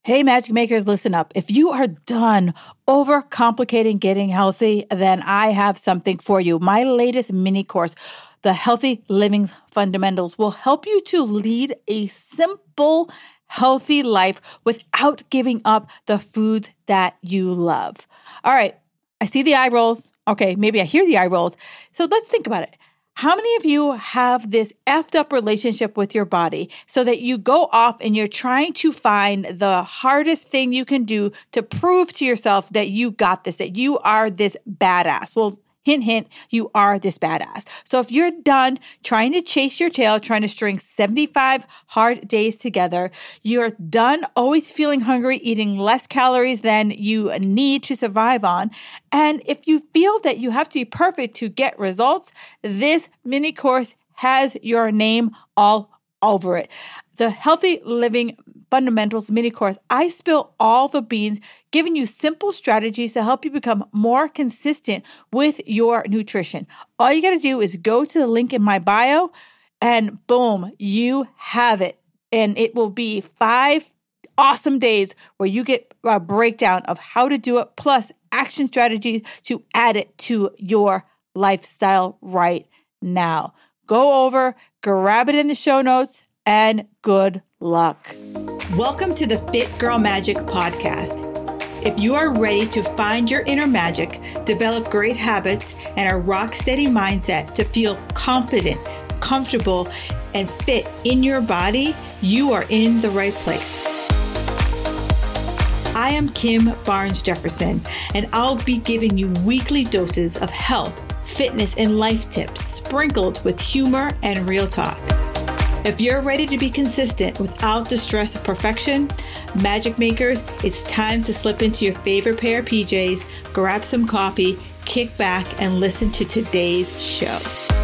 Hey, Magic Makers, listen up. If you are done overcomplicating getting healthy, then I have something for you. My latest mini course, The Healthy Living Fundamentals, will help you to lead a simple, healthy life without giving up the foods that you love. All right, I see the eye rolls. Okay, maybe I hear the eye rolls. So let's think about it. How many of you have this effed up relationship with your body so that you go off and you're trying to find the hardest thing you can do to prove to yourself that you got this, that you are this badass? Well, hint, hint, you are this badass. So if you're done trying to chase your tail, trying to string 75 hard days together, you're done always feeling hungry, eating less calories than you need to survive on, and if you feel that you have to be perfect to get results, this mini course has your name all over it. The Healthy Living Fundamentals mini course, I spill all the beans, giving you simple strategies to help you become more consistent with your nutrition. All you got to do is go to the link in my bio and boom, you have it. And it will be 5 awesome days where you get a breakdown of how to do it, plus action strategies to add it to your lifestyle right now. Go over, grab it in the show notes, and good luck. Welcome to the Fit Girl Magic podcast. If you are ready to find your inner magic, develop great habits, and a rock steady mindset to feel confident, comfortable, and fit in your body, you are in the right place. I am Kim Barnes Jefferson, and I'll be giving you weekly doses of health, fitness, and life tips sprinkled with humor and real talk. If you're ready to be consistent without the stress of perfection, Magic Makers, it's time to slip into your favorite pair of PJs, grab some coffee, kick back, and listen to today's show.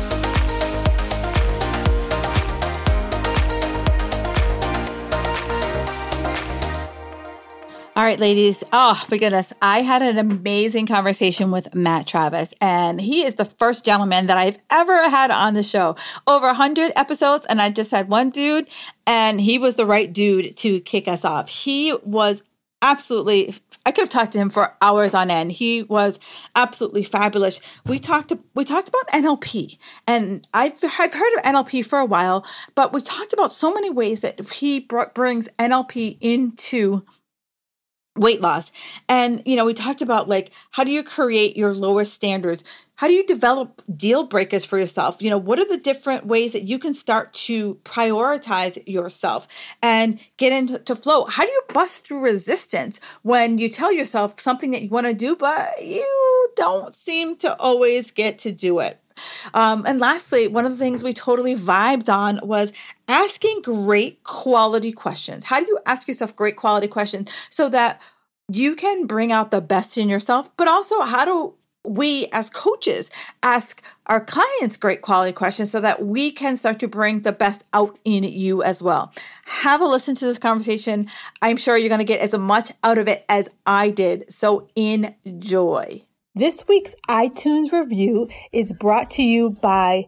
All right, ladies. Oh, my goodness. I had an amazing conversation with Matt Travis, and he is the first gentleman that I've ever had on the show. Over 100 episodes, and I just had one dude, and he was the right dude to kick us off. He was absolutely, I could have talked to him for hours on end. He was absolutely fabulous. We talked about NLP, and I've heard of NLP for a while, but we talked about so many ways that he brings NLP into weight loss. And, we talked about how do you create your lowest standards? How do you develop deal breakers for yourself? What are the different ways that you can start to prioritize yourself and get into flow? How do you bust through resistance when you tell yourself something that you want to do, but you don't seem to always get to do it? And lastly, one of the things we totally vibed on was asking great quality questions. How do you ask yourself great quality questions so that you can bring out the best in yourself? But also, how do we as coaches ask our clients great quality questions so that we can start to bring the best out in you as well? Have a listen to this conversation. I'm sure you're going to get as much out of it as I did. So enjoy. This week's iTunes review is brought to you by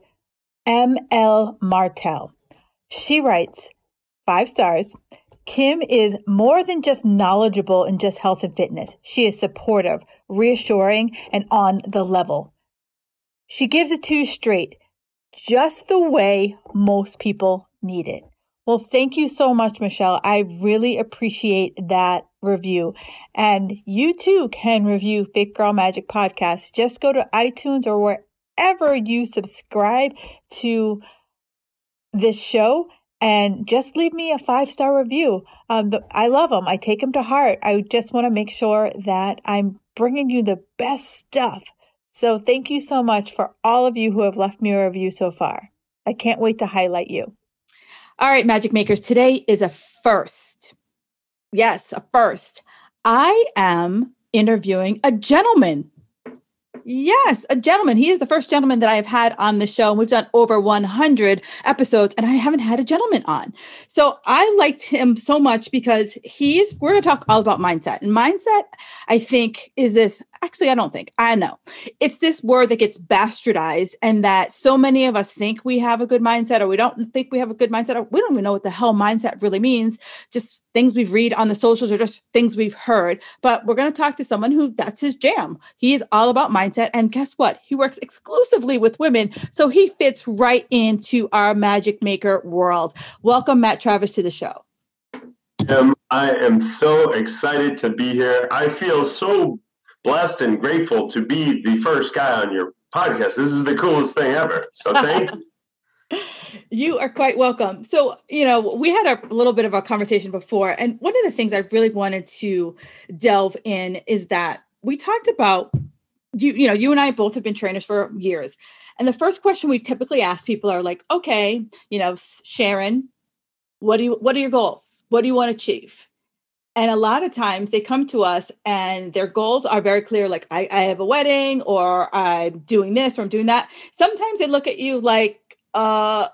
ML Martel. She writes, 5 stars. Kim is more than just knowledgeable in just health and fitness. She is supportive, reassuring, and on the level. She gives it to you straight, just the way most people need it. Well, thank you so much, Michelle. I really appreciate that review. And you too can review Fit Girl Magic Podcast. Just go to iTunes or wherever you subscribe to this show and just leave me a 5-star review. I love them. I take them to heart. I just want to make sure that I'm bringing you the best stuff. So thank you so much for all of you who have left me a review so far. I can't wait to highlight you. All right, Magic Makers, today is a first. Yes, a first. I am interviewing a gentleman. Yes, a gentleman. He is the first gentleman that I have had on the show. We've done over 100 episodes, and I haven't had a gentleman on. So I liked him so much because we're going to talk all about mindset. And mindset, I think, is this actually, I don't think, I know. It's this word that gets bastardized, and that so many of us think we have a good mindset, or we don't think we have a good mindset, or we don't even know what the hell mindset really means. Just things we've read on the socials or just things we've heard. But we're going to talk to someone who that's his jam. He is all about mindset. And guess what? He works exclusively with women. So he fits right into our magic maker world. Welcome, Matt Travis, to the show. I am so excited to be here. I feel so blessed and grateful to be the first guy on your podcast. This is the coolest thing ever. So thank you. You are quite welcome. So, we had a little bit of a conversation before, and one of the things I really wanted to delve in is that we talked about, you and I both have been trainers for years. And the first question we typically ask people are like, okay, Sharon, what are your goals? What do you want to achieve? And a lot of times they come to us and their goals are very clear. Like I have a wedding, or I'm doing this, or I'm doing that. Sometimes they look at you like, I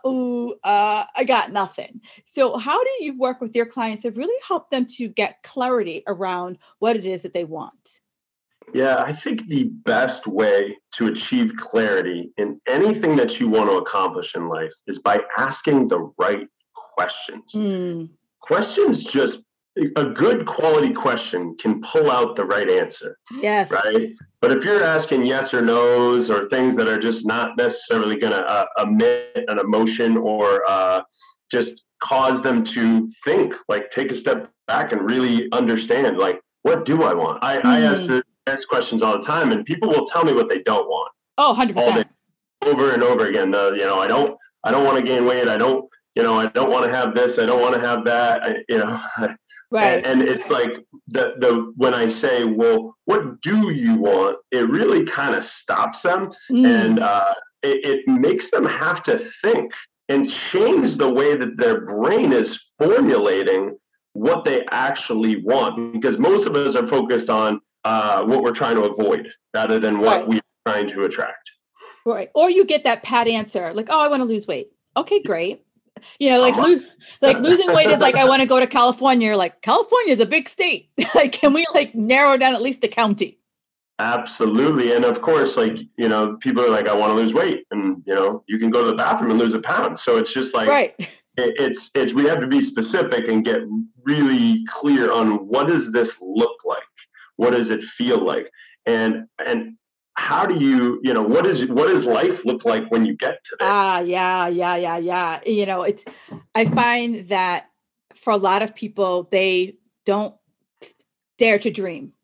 got nothing. So how do you work with your clients to really help them to get clarity around what it is that they want? Yeah, I think the best way to achieve clarity in anything that you want to accomplish in life is by asking the right questions. Questions, just a good quality question can pull out the right answer. Yes. Right. But if you're asking yes or no's, or things that are just not necessarily going to emit an emotion, or just cause them to think, like take a step back and really understand, like, what do I want? I ask questions all the time, and people will tell me what they don't want. Oh, 100%. All day, over and over again. I don't want to gain weight. I don't want to have this. I don't want to have that. Right. And it's like when I say, well, what do you want? It really kind of stops them, and it makes them have to think and change the way that their brain is formulating what they actually want. Because most of us are focused on what we're trying to avoid rather than what we're trying to attract. Right. Or you get that pat answer, like, oh, I want to lose weight. Okay, great. Losing weight is like, I want to go to California. You're like, California is a big state. Like, can we narrow down at least the county? Absolutely. And of course, people are like, I want to lose weight, and you can go to the bathroom and lose a pound. So it's just like, right. It's we have to be specific and get really clear on, what does this look like? What does it feel like? And how do you, what does life look like when you get to that? Yeah. I find that for a lot of people, they don't dare to dream.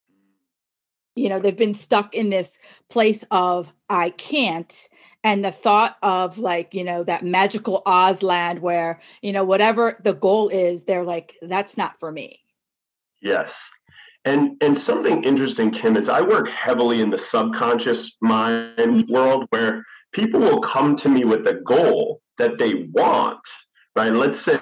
They've been stuck in this place of, I can't. And the thought of that magical Oz land where, whatever the goal is, they're like, that's not for me. Yes. And something interesting, Kim, is I work heavily in the subconscious mind world, where people will come to me with a goal that they want, right? Let's say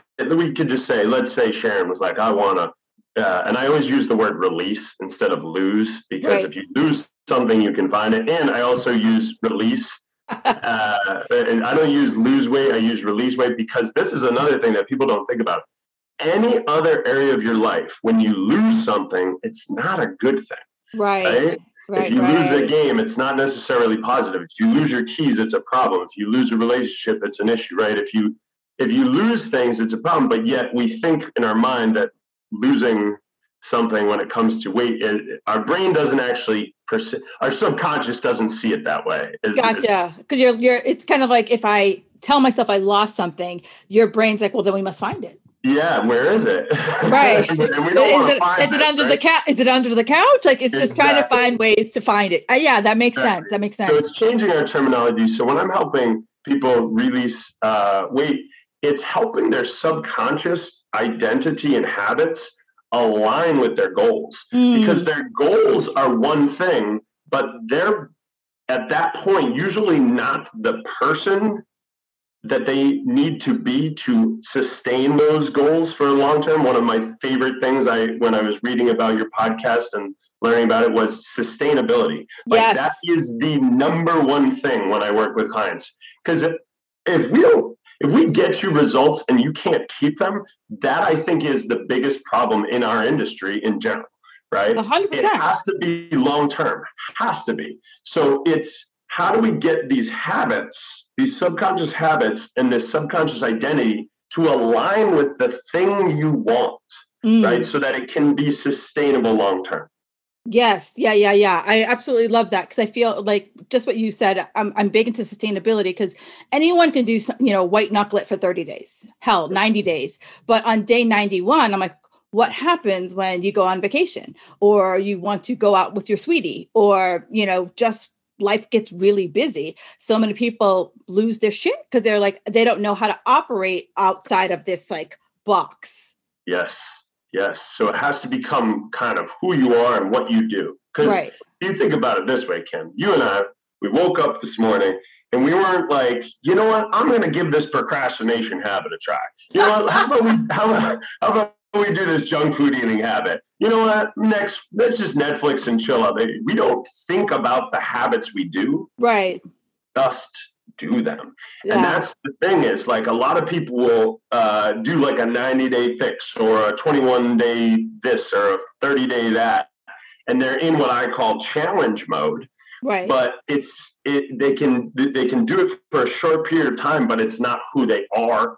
Sharon was like, I want to, and I always use the word release instead of lose, because if you lose something, you can find it. And I also use release. And I don't use lose weight, I use release weight, because this is another thing that people don't think about. Any other area of your life, when you lose something, it's not a good thing. Right? If you lose a game, it's not necessarily positive. If you lose your keys, it's a problem. If you lose a relationship, it's an issue, right? If you lose things, it's a problem. But yet we think in our mind that losing something, when it comes to weight, our brain doesn't actually our subconscious doesn't see it that way. Gotcha. Because it's kind of like, if I tell myself I lost something, your brain's like, well, then we must find it. Yeah, where is it? Right. And we don't want to find it. Is it under the couch? Is it under the couch? Like, it's just trying to find ways to find it. Yeah, that makes sense. That makes sense. So it's changing our terminology. So when I'm helping people release weight, it's helping their subconscious identity and habits align with their goals, because their goals are one thing, but they're at that point usually not the person that they need to be to sustain those goals for a long term. One of my favorite things when I was reading about your podcast and learning about it was sustainability. Like, that is the number one thing when I work with clients. Because if we get you results and you can't keep them, that I think is the biggest problem in our industry in general. right? 100%. It has to be long-term, has to be. So it's how do we get these habits, these subconscious habits and this subconscious identity to align with the thing you want, right? So that it can be sustainable long-term. Yes. Yeah. I absolutely love that because I feel like just what you said, I'm big into sustainability because anyone can do, white knuckle it for 30 days, hell, 90 days. But on day 91, I'm like, what happens when you go on vacation or you want to go out with your sweetie or, just life gets really busy. So many people lose their shit because they're like, they don't know how to operate outside of this like box. Yes. So it has to become kind of who you are and what you do. Because you think about it this way, Kim, you and I, we woke up this morning and we weren't like, you know what, I'm going to give this procrastination habit a try. You know what, how about we do this junk food eating habit? You know what, next, let's just Netflix and chill out. We don't think about the habits we do. Right. Just do them. Yeah. And that's the thing is like a lot of people will do like a 90-day fix or a 21-day this or a 30-day that. And they're in what I call challenge mode. Right. But they can do it for a short period of time, but it's not who they are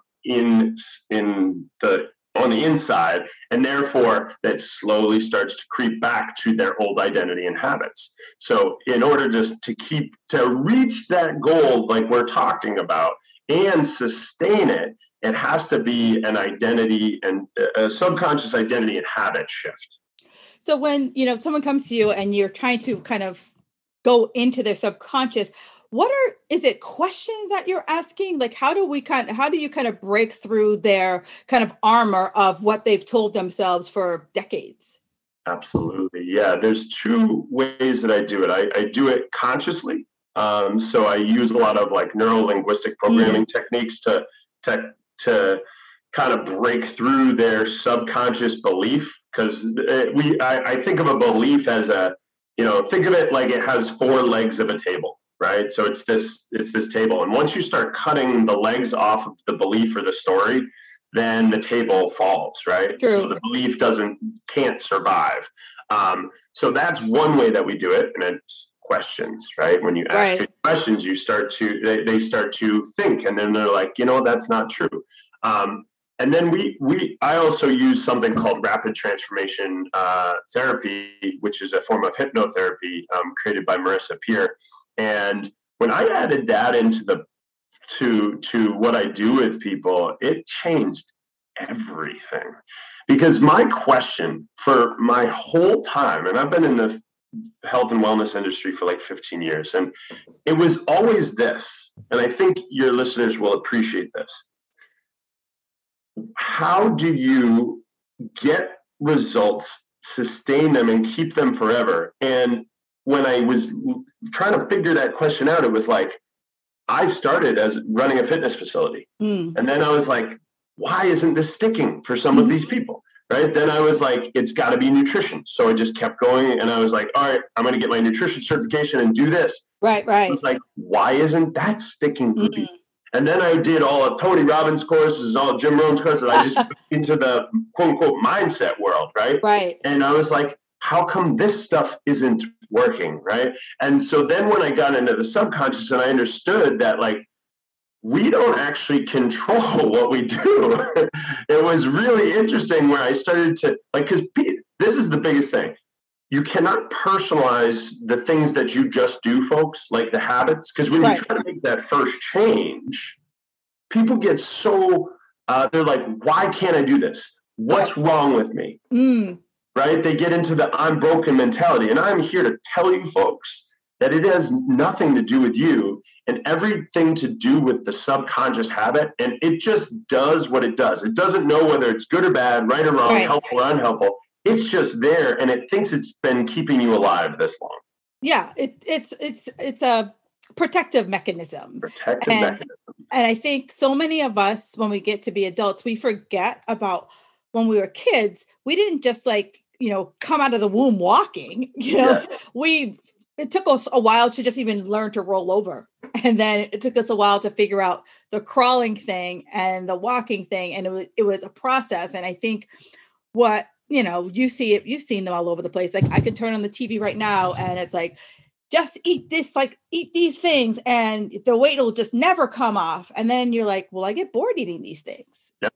on the inside, and therefore that slowly starts to creep back to their old identity and habits. So in order just to reach that goal like we're talking about and sustain it, it has to be an identity and a subconscious identity and habit shift. So when, someone comes to you and you're trying to kind of go into their subconscious, is it questions that you're asking? Like, how do you kind of break through their kind of armor of what they've told themselves for decades? Absolutely. Yeah. There's two ways that I do it. I do it consciously. So I use a lot of like neuro-linguistic programming techniques to kind of break through their subconscious belief. Because I think of a belief as think of it like it has four legs of a table. Right. So it's this table. And once you start cutting the legs off of the belief or the story, then the table falls. Right. True. So the belief can't survive. So that's one way that we do it. And it's questions. Right. When you ask questions, they start to think, and then they're like, that's not true. And then I also use something called rapid transformation therapy, which is a form of hypnotherapy created by Marissa Peer. And when I added that into to what I do with people, it changed everything. Because my question for my whole time, and I've been in the health and wellness industry for like 15 years, and it was always this, and I think your listeners will appreciate this. How do you get results, sustain them, and keep them forever? And when I was trying to figure that question out, it was like, I started as running a fitness facility. And then I was like, why isn't this sticking for some of these people? Right. Then I was like, it's got to be nutrition. So I just kept going and I was like, all right, I'm going to get my nutrition certification and do this. Right. I was like, why isn't that sticking for people? And then I did all of Tony Robbins courses, all of Jim Rohn's courses. I just went into the quote unquote mindset world. Right. And I was like, how come this stuff isn't working? Right. And so then when I got into the subconscious and I understood that like, we don't actually control what we do. It was really interesting where I started to like, because this is the biggest thing. You cannot personalize the things that you just do, folks, like the habits. Because when you try to make that first change, people get so, they're like, why can't I do this? What's wrong with me? Right? They get into the I'm broken mentality. And I'm here to tell you folks that it has nothing to do with you and everything to do with the subconscious habit. And it just does what it does. It doesn't know whether it's good or bad, right or wrong, helpful or unhelpful. It's just there, and it thinks it's been keeping you alive this long. Yeah, it's a protective mechanism. And I think so many of us, when we get to be adults, we forget about when we were kids. We didn't just come out of the womb walking. It took us a while to just even learn to roll over. And then it took us a while to figure out the crawling thing and the walking thing. And it was a process. And I think what you see it, you've seen them all over the place. Like I could turn on the TV right now and it's like, just eat this, like eat these things and the weight will just never come off. And then you're like, well, I get bored eating these things. Yep.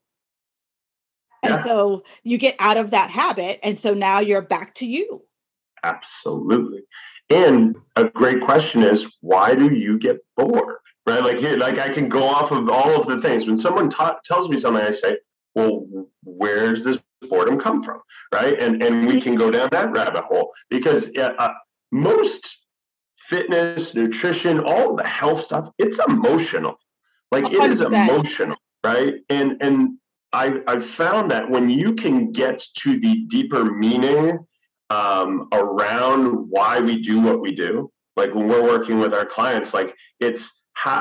And so you get out of that habit. And so now you're back to you. Absolutely. And a great question is, why do you get bored? Right? Like here, like I can go off of all of the things. When someone tells me something, I say, well, where's this boredom come from? Right? And we can go down that rabbit hole because most fitness, nutrition, all the health stuff, it's emotional. Like 100%. It is emotional, right? And I've found that when you can get to the deeper meaning around why we do what we do, like when we're working with our clients, like it's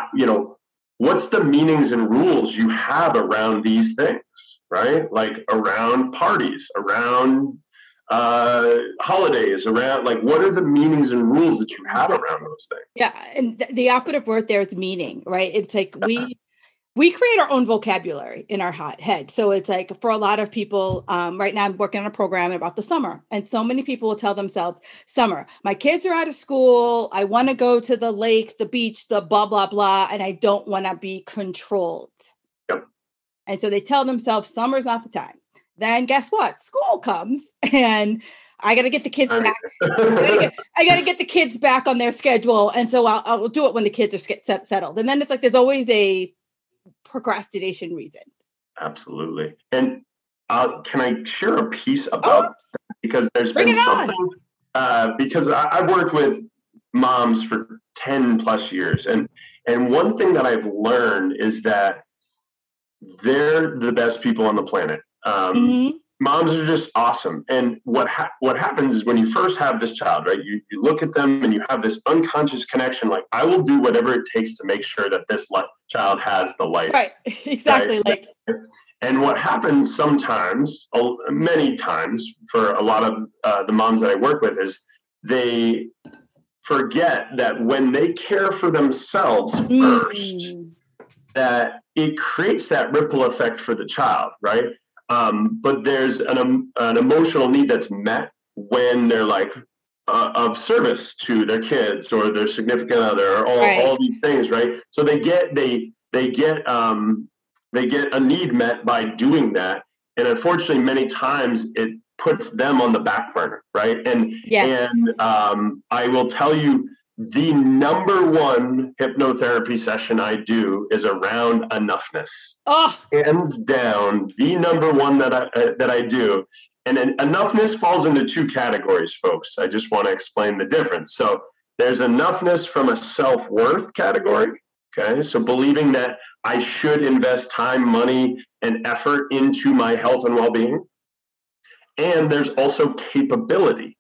what's the meanings and rules you have around these things, right? Like around parties, around holidays, around like what are the meanings and rules that you have around those things? Yeah, and the operative word there is meaning, right? It's like we create our own vocabulary in our head. So it's like for a lot of people, right now I'm working on a program about the summer. And so many people will tell themselves, summer, my kids are out of school. I want to go to the lake, the beach, the blah, blah, blah. And I don't want to be controlled. Yep. And so they tell themselves summer's not the time. Then guess what? School comes and I got to get the kids back. I got to get the kids back on their schedule. And so I'll do it when the kids are settled. And then it's like, there's always a procrastination reason. Absolutely. And can I share a piece about that? Because there's been something, because I've worked with moms for 10 plus years. And one thing that I've learned is that they're the best people on the planet. Moms are just awesome. And what happens is when you first have this child, right, you look at them and you have this unconscious connection, like I will do whatever it takes to make sure that this child has the life. Right, exactly. Right? And what happens sometimes, many times for a lot of the moms that I work with is they forget that when they care for themselves first, that it creates that ripple effect for the child, right? But there's an emotional need that's met when they're like of service to their kids or their significant other, or all these things, right? So they get a need met by doing that, and unfortunately, many times it puts them on the back burner, right? And I will tell you, the number one hypnotherapy session I do is around enoughness. Hands down, the number one that I do. And enoughness falls into two categories, folks. I just want to explain the difference. So there's enoughness from a self-worth category. Okay. So believing that I should invest time, money, and effort into my health and well-being. And there's also capability.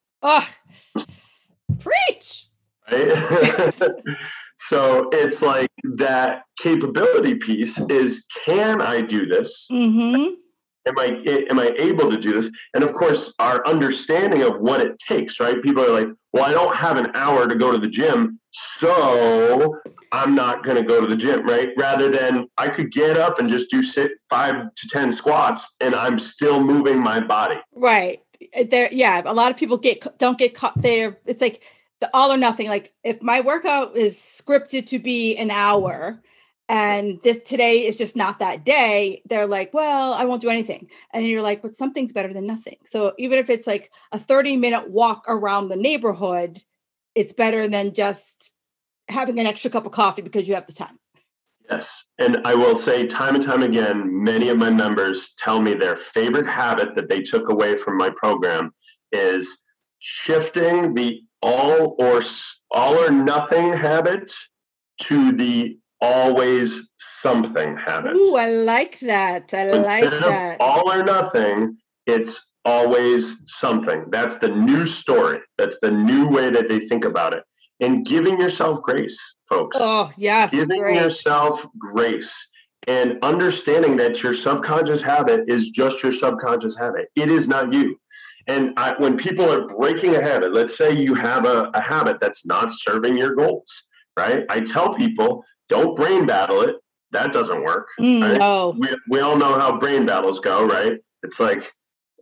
Preach. Right? So it's like that capability piece is, can I do this? Am I able to do this? And of course, our understanding of what it takes, right? People are like, well, I don't have an hour to go to the gym, so I'm not going to go to the gym, right? Rather than I could get up and just do 5 to 10 squats and I'm still moving my body. Right. A lot of people don't get caught there. It's like the all or nothing. Like if my workout is scripted to be an hour and today is just not that day, they're like, well, I won't do anything. And you're like, but something's better than nothing. So even if it's like a 30-minute walk around the neighborhood, it's better than just having an extra cup of coffee because you have the time. Yes. And I will say time and time again, many of my members tell me their favorite habit that they took away from my program is shifting the all or nothing habit to the always something habit. Ooh, I like that. Instead of all or nothing, it's always something. That's the new story. That's the new way that they think about it. And giving yourself grace, folks. Oh, yes. Giving yourself grace and understanding that your subconscious habit is just your subconscious habit. It is not you. And when people are breaking a habit, let's say you have a habit that's not serving your goals, right? I tell people, don't brain battle it. That doesn't work. Right? No. We all know how brain battles go, right? It's like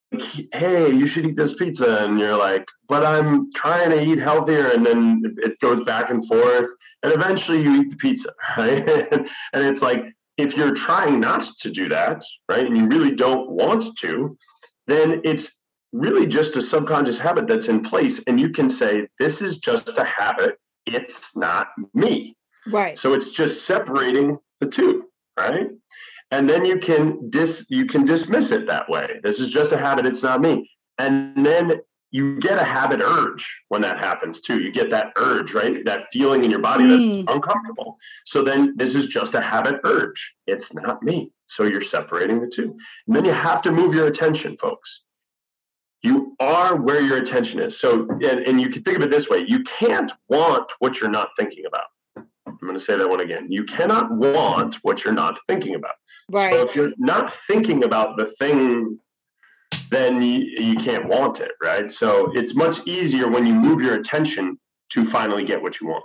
hey, you should eat this pizza. And you're like, but I'm trying to eat healthier. And then it goes back and forth. And eventually you eat the pizza, right? And it's like, if you're trying not to do that, right, and you really don't want to, then it's really just a subconscious habit that's in place. And you can say, this is just a habit. It's not me. Right. So it's just separating the two, right? And then you can dismiss it that way. This is just a habit. It's not me. And then you get a habit urge when that happens too. You get that urge, right? That feeling in your body that's uncomfortable. So then this is just a habit urge. It's not me. So you're separating the two. And then you have to move your attention, folks. You are where your attention is. So, and you can think of it this way. You can't want what you're not thinking about. I'm going to say that one again. You cannot want what you're not thinking about. Right. So if you're not thinking about the thing, then you can't want it, right? So it's much easier when you move your attention to finally get what you want.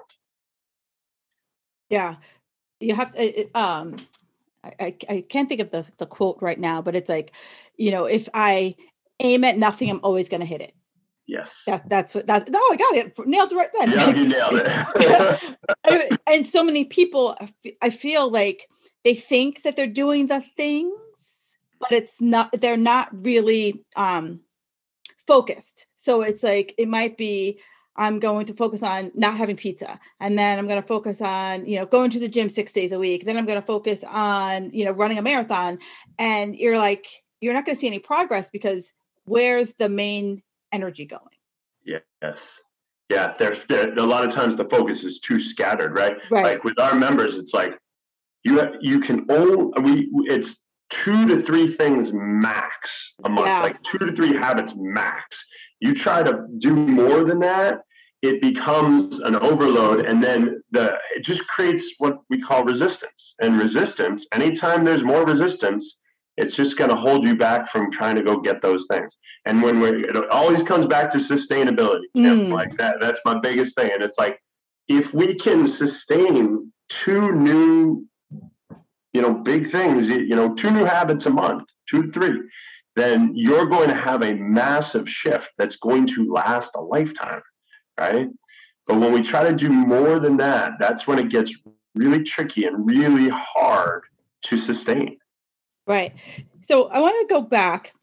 Yeah. You have to, I can't think of the quote right now, but it's like, if I aim at nothing, I'm always going to hit it. Yes. That's I got it. Nailed it right then. Yeah, you nailed it. And so many people, I feel like they think that they're doing the things, but they're not really focused. So it's like, it might be, I'm going to focus on not having pizza. And then I'm going to focus on, going to the gym 6 days a week. Then I'm going to focus on, running a marathon. And you're like, you're not going to see any progress because where's the main energy going? Yes. Yeah. There's a lot of times the focus is too scattered, right? Like with our members, it's like you can it's 2 to 3 things max a month, like 2 to 3 habits max. You try to do more than that, it becomes an overload, and then it just creates what we call resistance. And resistance, anytime there's more resistance, it's just going to hold you back from trying to go get those things. And it always comes back to sustainability. Like that's my biggest thing. And it's like, if we can sustain 2 new, big things, 2 new habits a month, 2 to 3, then you're going to have a massive shift that's going to last a lifetime, right? But when we try to do more than that, that's when it gets really tricky and really hard to sustain. Right. So I want to go back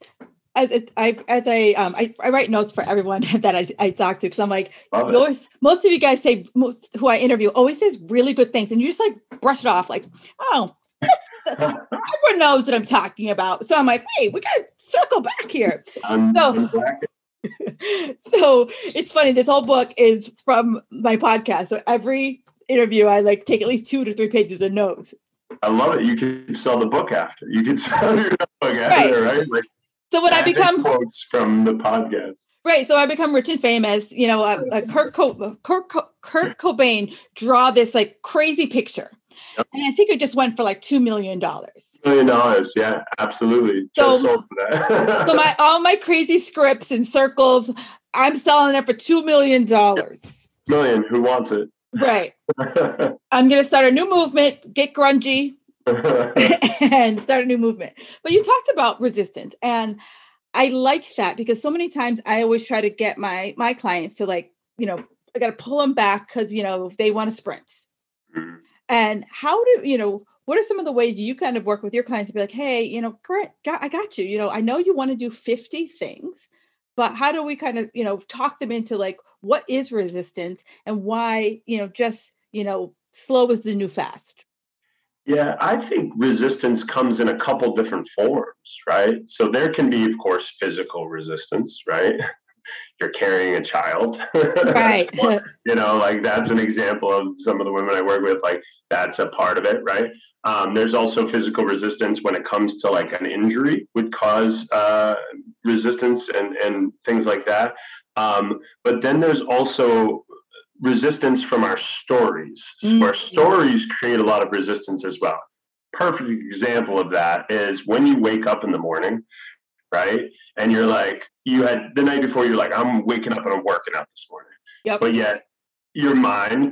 I write notes for everyone that I talk to, because I'm like, most of you guys say, most who I interview always says really good things, and you just like brush it off like, oh, everyone knows what I'm talking about. So I'm like, wait, we got to circle back here. So it's funny. This whole book is from my podcast. So every interview, I like take at least 2 to 3 pages of notes. I love it. You can sell the book after. You can sell your book after, right? Like, so when I become quotes from the podcast, right? So I become rich and famous. Kurt Cobain draw this like crazy picture, and I think it just went for like $2 million. $2 million, yeah, absolutely. Just sold for that. So all my crazy scripts and circles, I'm selling it for $2 million. Million. Who wants it? Right. I'm going to start a new movement, get grungy, and start a new movement. But you talked about resistance, and I like that because so many times I always try to get my clients to like, I got to pull them back because, they want to sprint. Mm-hmm. And what are some of the ways you kind of work with your clients to be like, hey, great, I got you. I know you want to do 50 things, but how do we kind of, talk them into like, what is resistance and why, slow is the new fast? Yeah, I think resistance comes in a couple different forms, right? So there can be, of course, physical resistance, right? You're carrying a child. Right. Like that's an example of some of the women I work with, like that's a part of it, right? There's also physical resistance when it comes to like an injury would cause resistance and things like that. But then there's also resistance from our stories. Mm-hmm. Our stories create a lot of resistance as well. Perfect example of that is when you wake up in the morning, right? And you're like, you had the night before, you're like, I'm waking up and I'm working out this morning. Yep. But yet your mind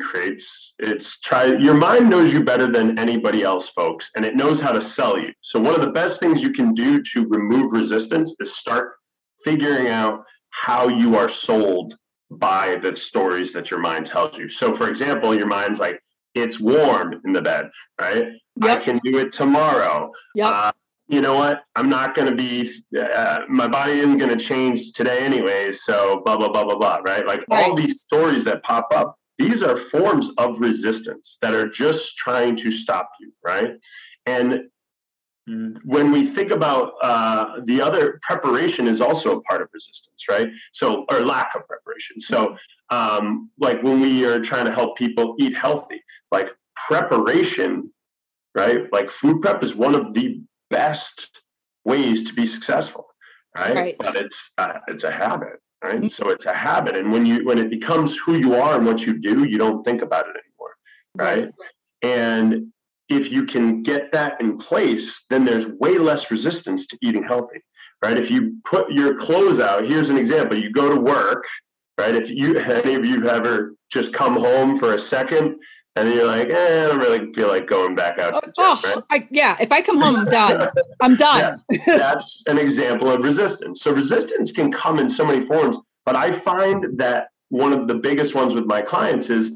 your mind knows you better than anybody else, folks, and it knows how to sell you. So one of the best things you can do to remove resistance is start figuring out how you are sold by the stories that your mind tells you. So, for example, your mind's like, it's warm in the bed, right? Yep. I can do it tomorrow. Yep. You know what? I'm not going to be, my body isn't going to change today anyway. So blah, blah, blah, blah, blah, right? Like all these stories that pop up, these are forms of resistance that are just trying to stop you, right? And when we think about the other, preparation is also a part of resistance, right? So, or lack of preparation. So like when we are trying to help people eat healthy, like preparation, right? Like food prep is one of the best ways to be successful, right? But it's a habit, right? Mm-hmm. So it's a habit, and when it becomes who you are and what you do, you don't think about it anymore, right? And if you can get that in place, then there's way less resistance to eating healthy, right? If you put your clothes out, here's an example: you go to work, right? If any of you have ever just come home for a second, and then you're like, I don't really feel like going back out to the gym, right? If I come home, I'm done. I'm done. That's an example of resistance. So resistance can come in so many forms, but I find that one of the biggest ones with my clients is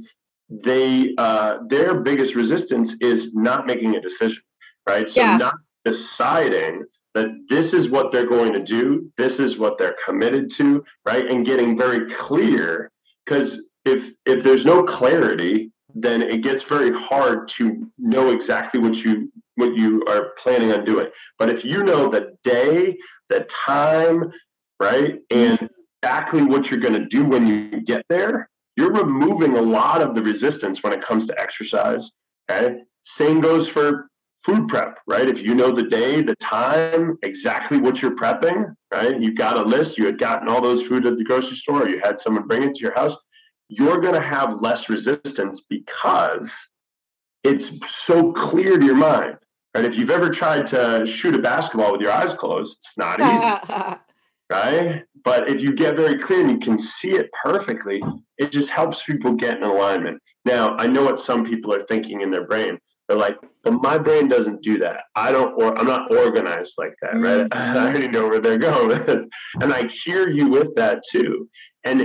their biggest resistance is not making a decision, right? So not deciding that this is what they're going to do, this is what they're committed to, right? And getting very clear, because if there's no clarity, then it gets very hard to know exactly what you are planning on doing. But if you know the day, the time, right, and exactly what you're going to do when you get there, you're removing a lot of the resistance when it comes to exercise. Okay, same goes for food prep, right? If you know the day, the time, exactly what you're prepping, right? You got a list. You had gotten all those food at the grocery store. Or you had someone bring it to your house. You're going to have less resistance because it's so clear to your mind, right? If you've ever tried to shoot a basketball with your eyes closed, it's not easy, right? But if you get very clear and you can see it perfectly, it just helps people get in alignment. Now, I know what some people are thinking in their brain. They're like, but my brain doesn't do that. I'm not organized like that, right? I already know where they're going with it. And I hear you with that too. And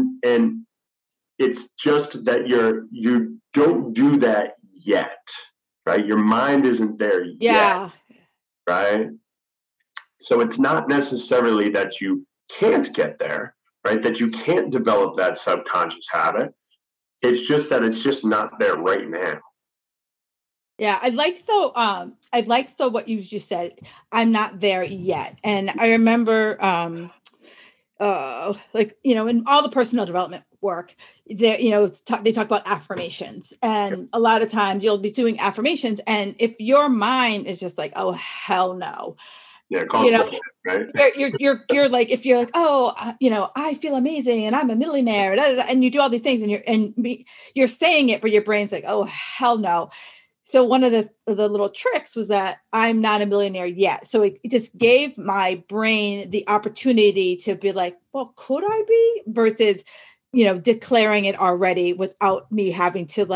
it's just that you don't do that yet, right? Your mind isn't there yet, right? So it's not necessarily that you can't get there, right? That you can't develop that subconscious habit. It's just that it's just not there right now. Yeah, I like what you just said. I'm not there yet. And I remember in all the personal development work, there, they talk about affirmations, and a lot of times you'll be doing affirmations, and if your mind is just like, oh hell no, bullshit, right? You're like, if you're like, oh, I feel amazing and I'm a millionaire, and you do all these things, and you're saying it, but your brain's like, oh hell no. So one of the little tricks was that I'm not a millionaire yet. So it just gave my brain the opportunity to be like, well, could I be? Versus, declaring it already without me having to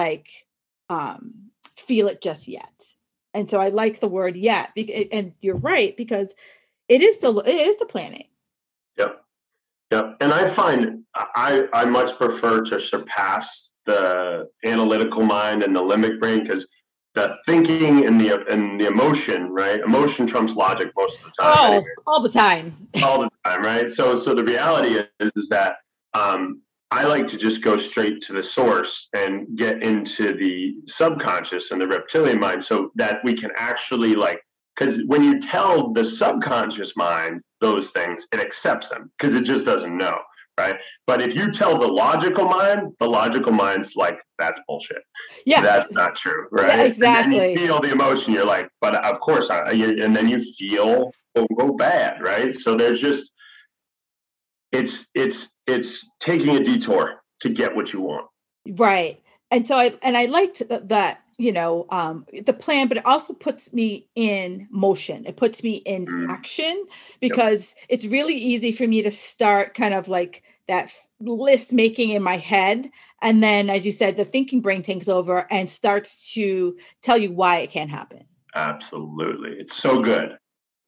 feel it just yet. And so I like the word yet. And you're right, because it is the planning. Yep. And I find I much prefer to surpass the analytical mind and the limbic brain, because the thinking and the emotion, right? Emotion trumps logic most of the time. Oh, anyway. All the time. All the time, right? So the reality is that I like to just go straight to the source and get into the subconscious and the reptilian mind, so that we can actually because when you tell the subconscious mind those things, it accepts them because it just doesn't know. Right. But if you tell the logical mind's like, that's bullshit. Yeah. That's not true. Right. Yeah, exactly. And then you feel the emotion. You're like, but of course. And then you feel go bad. Right. So there's just, it's taking a detour to get what you want. Right. And so I liked that, the plan, but it also puts me in motion. It puts me in action, because it's really easy for me to start kind of like that list making in my head. And then, as you said, the thinking brain takes over and starts to tell you why it can't happen. Absolutely. It's so good.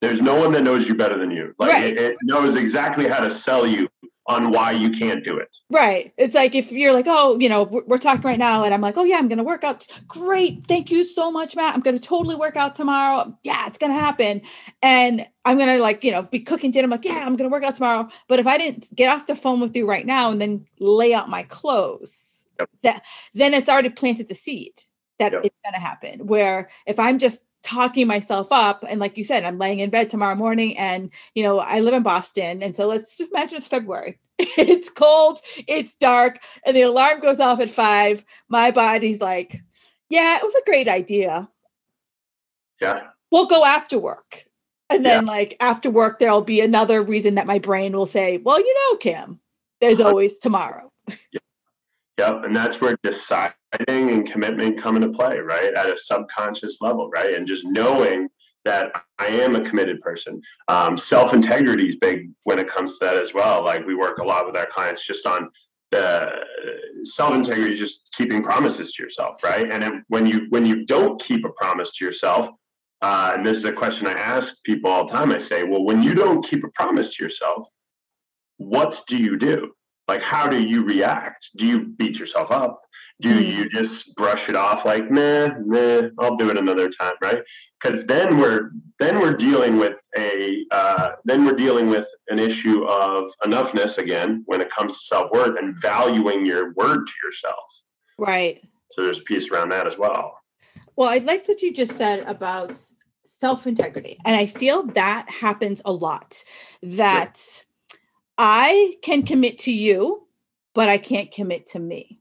There's no one that knows you better than you. Like Right. it knows exactly how to sell you on why you can't do it. Right. It's like if you're like, oh, we're talking right now, and I'm like, oh yeah, I'm going to work out. Great. Thank you so much, Matt. I'm going to totally work out tomorrow. Yeah, it's going to happen. And I'm going to be cooking dinner. I'm like, yeah, I'm going to work out tomorrow. But if I didn't get off the phone with you right now and then lay out my clothes, then it's already planted the seed that it's going to happen. Where if I'm just talking myself up, and like you said, I'm laying in bed tomorrow morning, and I live in Boston, and so let's just imagine it's February. It's cold, it's dark, and the alarm goes off at 5. My body's like, yeah, it was a great idea. Yeah, we'll go after work. And then like after work, there'll be another reason that my brain will say, well, Kim, there's always tomorrow. Yep. And that's where deciding and commitment come into play, right? At a subconscious level, right? And just knowing that I am a committed person. Self-integrity is big when it comes to that as well. Like we work a lot with our clients just on the self-integrity, just keeping promises to yourself, right? And when you don't keep a promise to yourself, and this is a question I ask people all the time, I say, well, when you don't keep a promise to yourself, what do you do? Like, how do you react? Do you beat yourself up? Do you just brush it off like, nah, I'll do it another time, right? Because then we're dealing with an issue of enoughness again when it comes to self-worth and valuing your word to yourself. Right. So there's a piece around that as well. Well, I liked what you just said about self-integrity. And I feel that happens a lot. That I can commit to you, but I can't commit to me.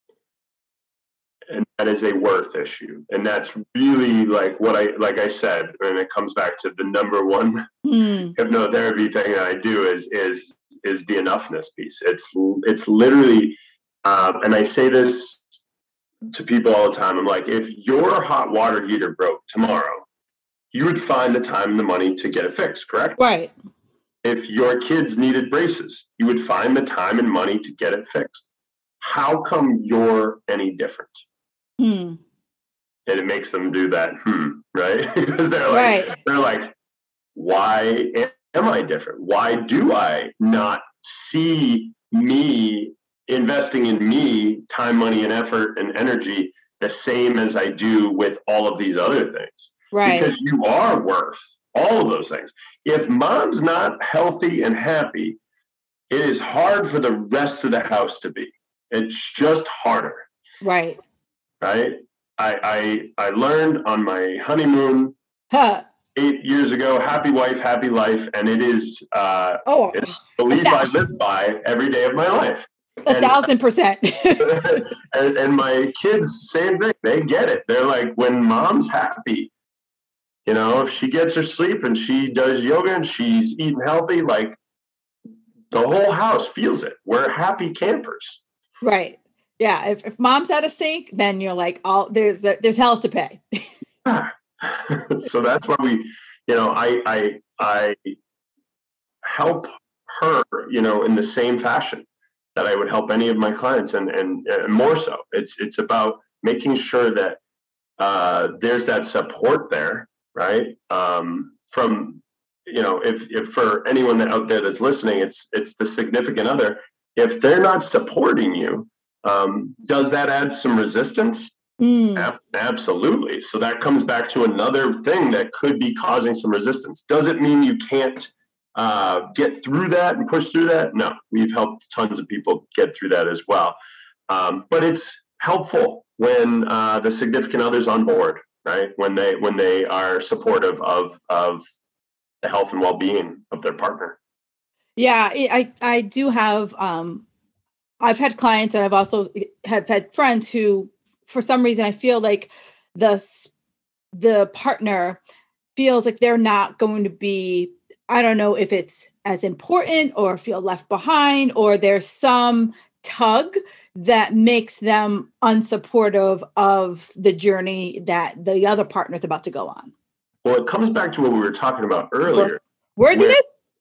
And that is a worth issue. And that's really like like I said, and it comes back to the number one hypnotherapy thing that I do is the enoughness piece. It's literally, and I say this to people all the time. I'm like, if your hot water heater broke tomorrow, you would find the time and the money to get it fixed, correct? Right. If your kids needed braces, you would find the time and money to get it fixed. How come you're any different? And it makes them do that, right? Because they're like, why am I different? Why do I not see me investing in me time, money, and effort and energy the same as I do with all of these other things? Right. Because you are worth all of those things. If mom's not healthy and happy, it is hard for the rest of the house to be. It's just harder. Right. Right. I learned on my honeymoon 8 years ago, happy wife, happy life. And it is it's a belief I live by every day of my life. 1,000%. and my kids, same thing. They get it. They're like, when mom's happy, if she gets her sleep and she does yoga and she's eating healthy, like the whole house feels it. We're happy campers. Right. Yeah. If mom's out of sync, then you're like, there's hells to pay. So that's why I help her, in the same fashion that I would help any of my clients, and more so. It's about making sure that there's that support there, right? From if for anyone out there that's listening, it's the significant other. If they're not supporting you, does that add some resistance? Absolutely. So that comes back to another thing that could be causing some resistance. Does it mean you can't get through that and push through that? No, we've helped tons of people get through that as well. But it's helpful when the significant other's on board, right? When they are supportive of the health and well-being of their partner. Yeah, I do have. I've had clients, and I've also have had friends who, for some reason, I feel like the partner feels like they're not going to be. I don't know if it's as important or feel left behind, or there's some tug that makes them unsupportive of the journey that the other partner is about to go on. Well, it comes back to what we were talking about earlier. Worthiness?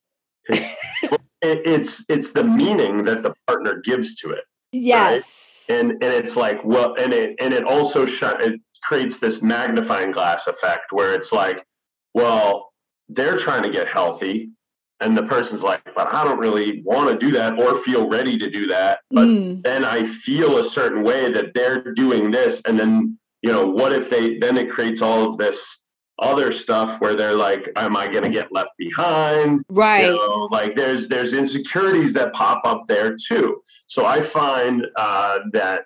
It's the meaning that the partner gives to it. Yes. Right? And it's like, well, and it also it creates this magnifying glass effect where it's like, well, they're trying to get healthy. And the person's like, but I don't really want to do that or feel ready to do that. But then I feel a certain way that they're doing this. And then, what if then it creates all of this other stuff where they're like, am I going to get left behind? Right. Like there's insecurities that pop up there too. So I find that,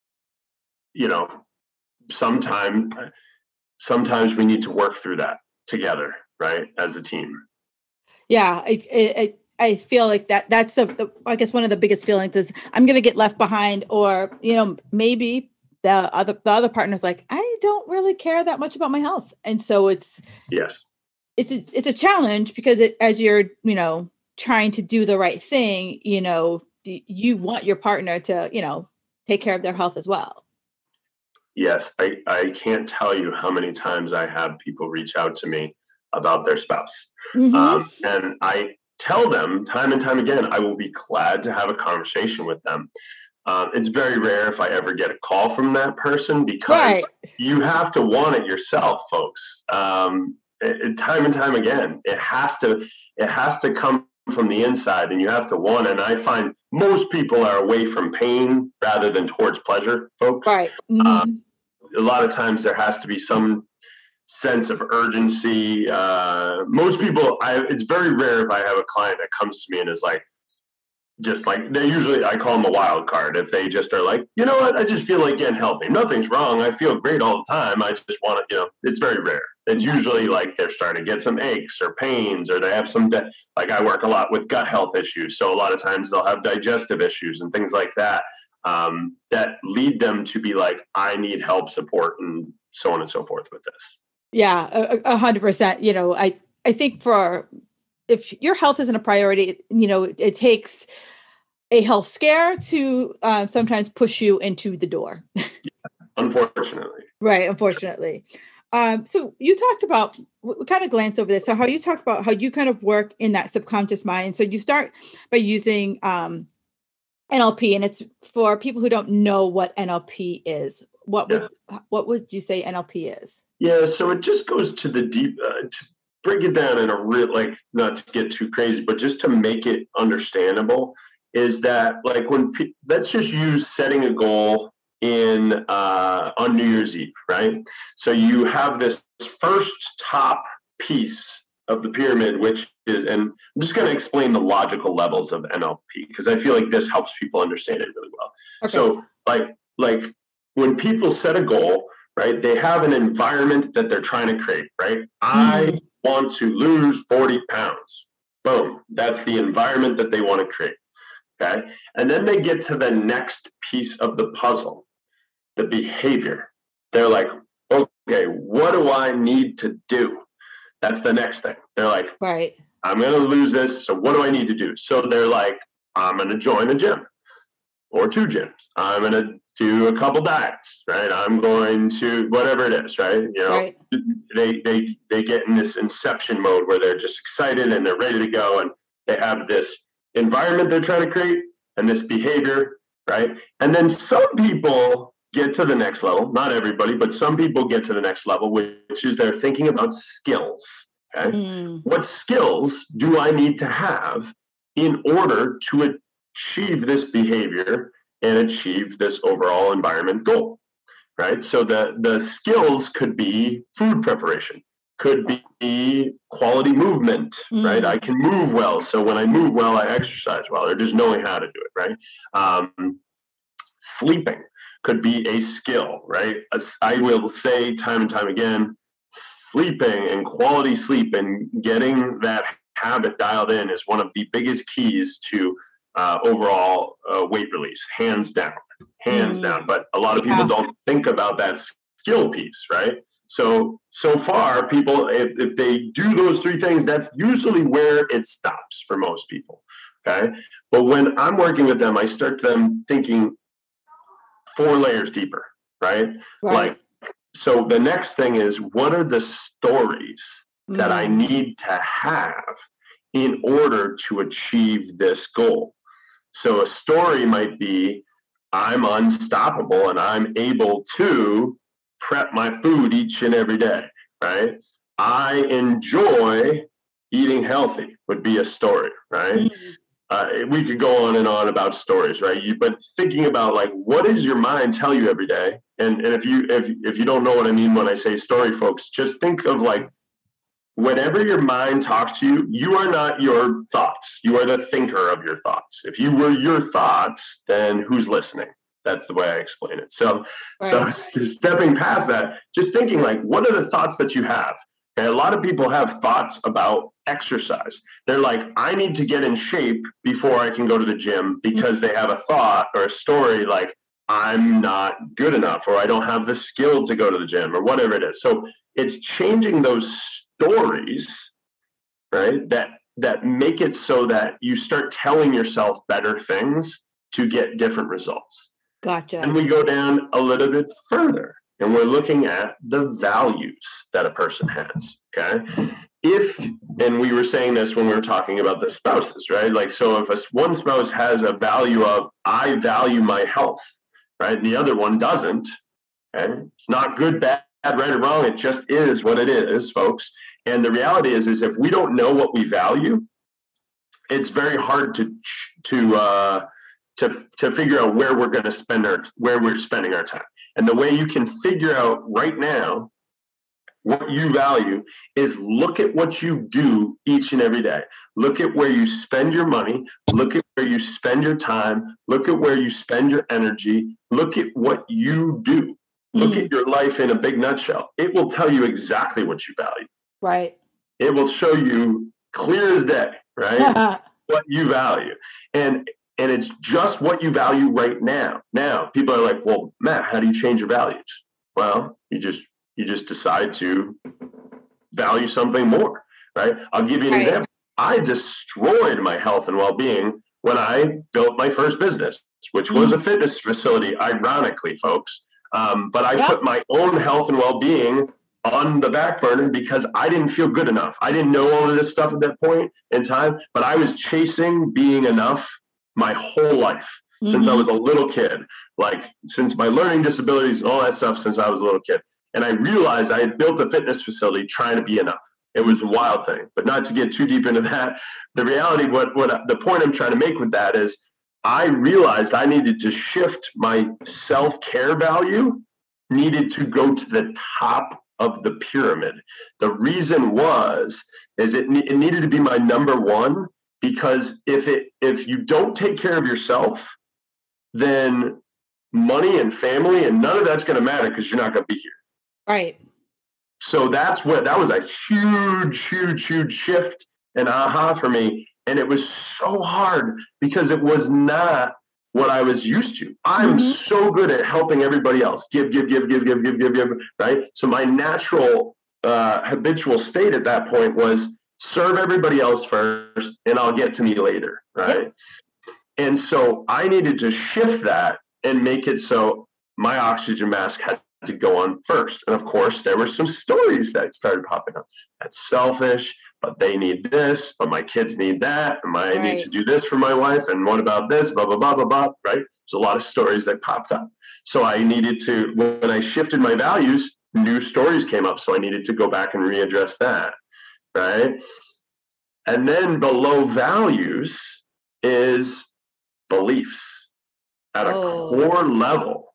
sometimes we need to work through that together, right, as a team. Yeah, I feel like that's I guess one of the biggest feelings is I'm going to get left behind, or maybe the other partner's like, I don't really care that much about my health, and so it's a challenge because as you're trying to do the right thing, you want your partner to take care of their health as well. Yes, I can't tell you how many times I have people reach out to me about their spouse. And I tell them time and time again, I will be glad to have a conversation with them. It's very rare if I ever get a call from that person because you have to want it yourself, folks. Time and time again, it has to come from the inside, and you have to want it. And I find most people are away from pain rather than towards pleasure, folks. Right. A lot of times there has to be some sense of urgency. Most people, it's very rare if I have a client that comes to me and is like, just like I call them a wild card. If they just are like, you know what, I just feel like getting healthy. Nothing's wrong. I feel great all the time. I just want to, it's very rare. It's usually like they're starting to get some aches or pains, or they have some, like I work a lot with gut health issues. So a lot of times they'll have digestive issues and things like that, that lead them to be like, I need help, support, and so on and so forth with this. Yeah, 100%. I think if your health isn't a priority, it takes a health scare to sometimes push you into the door. Unfortunately. Right. Unfortunately. So you talked about, we kind of glanced over this. So how you talked about how you kind of work in that subconscious mind. So you start by using NLP, and it's for people who don't know what NLP is. What would you say NLP is? Yeah, so it just goes to the deep, to break it down in a real, like, not to get too crazy, but just to make it understandable, is that like let's just use setting a goal on New Year's Eve, right? So you have this first top piece of the pyramid, which is, and I'm just going to explain the logical levels of NLP because I feel like this helps people understand it really well. Okay. So like when people set a goal, right, they have an environment that they're trying to create, right? I want to lose 40 pounds. Boom. That's the environment that they want to create. Okay. And then they get to the next piece of the puzzle, the behavior. They're like, okay, what do I need to do? That's the next thing. They're like, right, I'm going to lose this. So what do I need to do? So they're like, I'm going to join a gym or 2 gyms. I'm going to do a couple diets, right? I'm going to whatever it is, right? Right. They get in this inception mode where they're just excited and they're ready to go. And they have this environment they're trying to create and this behavior, right? And then some people get to the next level, not everybody, but some people get to the next level, which is they're thinking about skills. Okay. What skills do I need to have in order to achieve this behavior and achieve this overall environment goal? Right. So the skills could be food preparation, could be quality movement, right? I can move well. So when I move well, I exercise well, or just knowing how to do it, right? Sleeping could be a skill, right? I will say time and time again, sleeping and quality sleep and getting that habit dialed in is one of the biggest keys to overall weight release, hands down. But a lot of people don't think about that skill piece, right? So far, people, if they do those 3 things, that's usually where it stops for most people, okay? But when I'm working with them, I start them thinking 4 layers deeper, right? Like, so the next thing is, what are the stories that I need to have in order to achieve this goal? So a story might be, I'm unstoppable and I'm able to prep my food each and every day, right? I enjoy eating healthy would be a story, right? We could go on and on about stories, right? But thinking about like, what does your mind tell you every day? And if you don't know what I mean when I say story, folks, just think of like, whenever your mind talks to you, you are not your thoughts. You are the thinker of your thoughts. If you were your thoughts, then who's listening? That's the way I explain it. So stepping past that, just thinking like, what are the thoughts that you have? Okay, a lot of people have thoughts about exercise. They're like, I need to get in shape before I can go to the gym, because they have a thought or a story like, I'm not good enough, or I don't have the skill to go to the gym, or whatever it is. So it's changing those stories, right? That make it so that you start telling yourself better things to get different results. Gotcha. And we go down a little bit further, and we're looking at the values that a person has. Okay. And we were saying this when we were talking about the spouses, right? Like, so if one spouse has a value of, I value my health, right? And the other one doesn't, okay? It's not good, bad, right or wrong. It just is what it is, folks. And the reality is if we don't know what we value, it's very hard to figure out where we're going to where we're spending our time. And the way you can figure out right now what you value is look at what you do each and every day. Look at where you spend your money. Look at where you spend your time. Look at where you spend your energy. Look at what you do. Look at your life in a big nutshell. It will tell you exactly what you value. Right. It will show you clear as day, right? What you value. And it's just what you value right now. Now, people are like, well, Matt, how do you change your values? Well, you just decide to value something more, right? I'll give you an example. I destroyed my health and well-being when I built my first business, which was a fitness facility, ironically, folks. But I put my own health and well-being on the back burner because I didn't feel good enough. I didn't know all of this stuff at that point in time, but I was chasing being enough my whole life since I was a little kid, like since my learning disabilities and all that stuff since I was a little kid. And I realized I had built a fitness facility trying to be enough. It was a wild thing, but not to get too deep into that. The reality, what the point I'm trying to make with that is I realized I needed to shift my self-care value, needed to go to the top of the pyramid. The reason is it needed to be my number one, because if you don't take care of yourself, then money and family and none of that's going to matter because you're not going to be here. Right. So that was a huge shift and aha for me. And it was so hard because it was not what I was used to. I'm so good at helping everybody else. Give, right? So my natural habitual state at that point was serve everybody else first and I'll get to me later, right? Yep. And so I needed to shift that and make it so my oxygen mask had to go on first. And of course, there were some stories that started popping up. That's selfish, but they need this, but my kids need that, and I need to do this for my wife, and what about this, blah, blah, blah, blah, blah, right? There's a lot of stories that popped up. So I needed to, when I shifted my values, new stories came up. So I needed to go back and readdress that, right? And then below values is beliefs at a core level.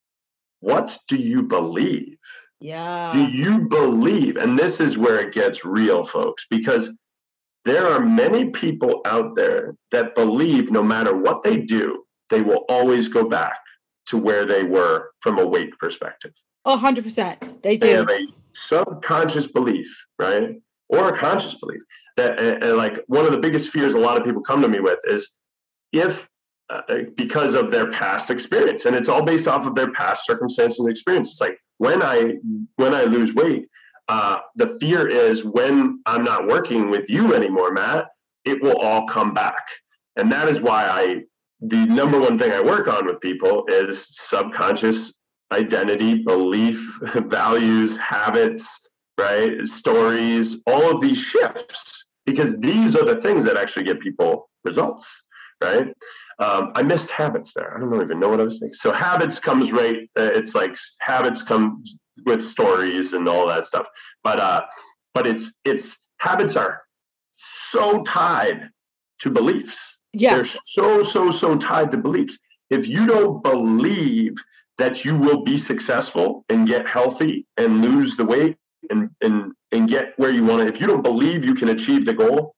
What do you believe? Yeah. Do you believe? And this is where it gets real, folks, because there are many people out there that believe no matter what they do, they will always go back to where they were from a weight perspective. Oh, 100%. They do. They have a subconscious belief, right? Or a conscious belief that, and like one of the biggest fears a lot of people come to me with is because of their past experience, and it's all based off of their past circumstances and experience. It's like when I lose weight, the fear is when I'm not working with you anymore, Matt, it will all come back. And that is why the number one thing I work on with people is subconscious identity, belief, values, habits, right? Stories, all of these shifts, because these are the things that actually get people results, right? I missed habits there. I don't even know what I was thinking. So habits comes it's like habits come with stories and all that stuff. But it's habits are so tied to beliefs. Yeah. They're so tied to beliefs. If you don't believe that you will be successful and get healthy and lose the weight and get where you want to, if you don't believe you can achieve the goal,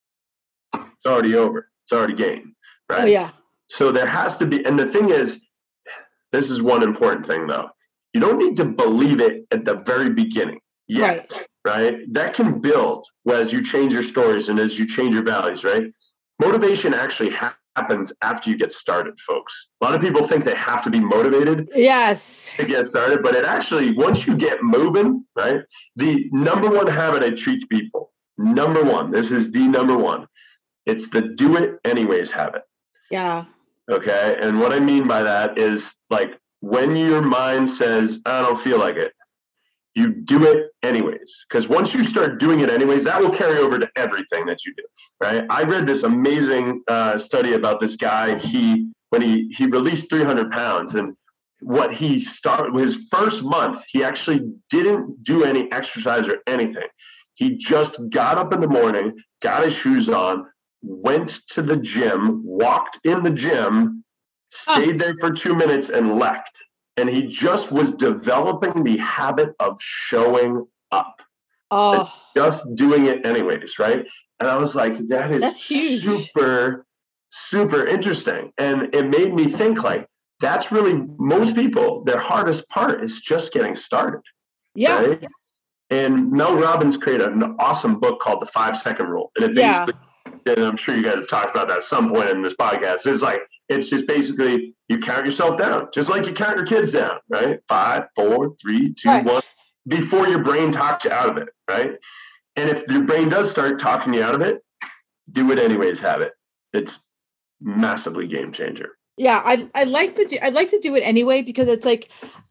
it's already over. It's already game, right? Oh, yeah. So there has to be, and the thing is, this is one important thing though. You don't need to believe it at the very beginning yet, right? That can build as you change your stories and as you change your values, right? Motivation actually happens after you get started, folks. A lot of people think they have to be motivated to get started, but it actually, once you get moving, right? The number one habit I teach people, number one, this is the number one, it's the do it anyways habit. Yeah. Okay. And what I mean by that is like when your mind says, I don't feel like it, you do it anyways. Because once you start doing it anyways, that will carry over to everything that you do. Right. I read this amazing study about this guy. When he released 300 pounds, and what he started his first month, he actually didn't do any exercise or anything. He just got up in the morning, got his shoes on, went to the gym, walked in the gym, stayed there for 2 minutes and left. And he just was developing the habit of showing up. Oh, just doing it anyways, right? And I was like, that's huge. super, super interesting. And it made me think like, that's really most people, their hardest part is just getting started. Yeah. Right? And Mel Robbins created an awesome book called The 5-Second Rule. And it basically, and I'm sure you guys have talked about that at some point in this podcast. It's just basically you count yourself down, just like you count your kids down, right? 5, 4, 3, 2, 1, before your brain talks you out of it, right? And if your brain does start talking you out of it, do it anyways, have it. It's massively game changer. Yeah, I like to do it anyway because it's like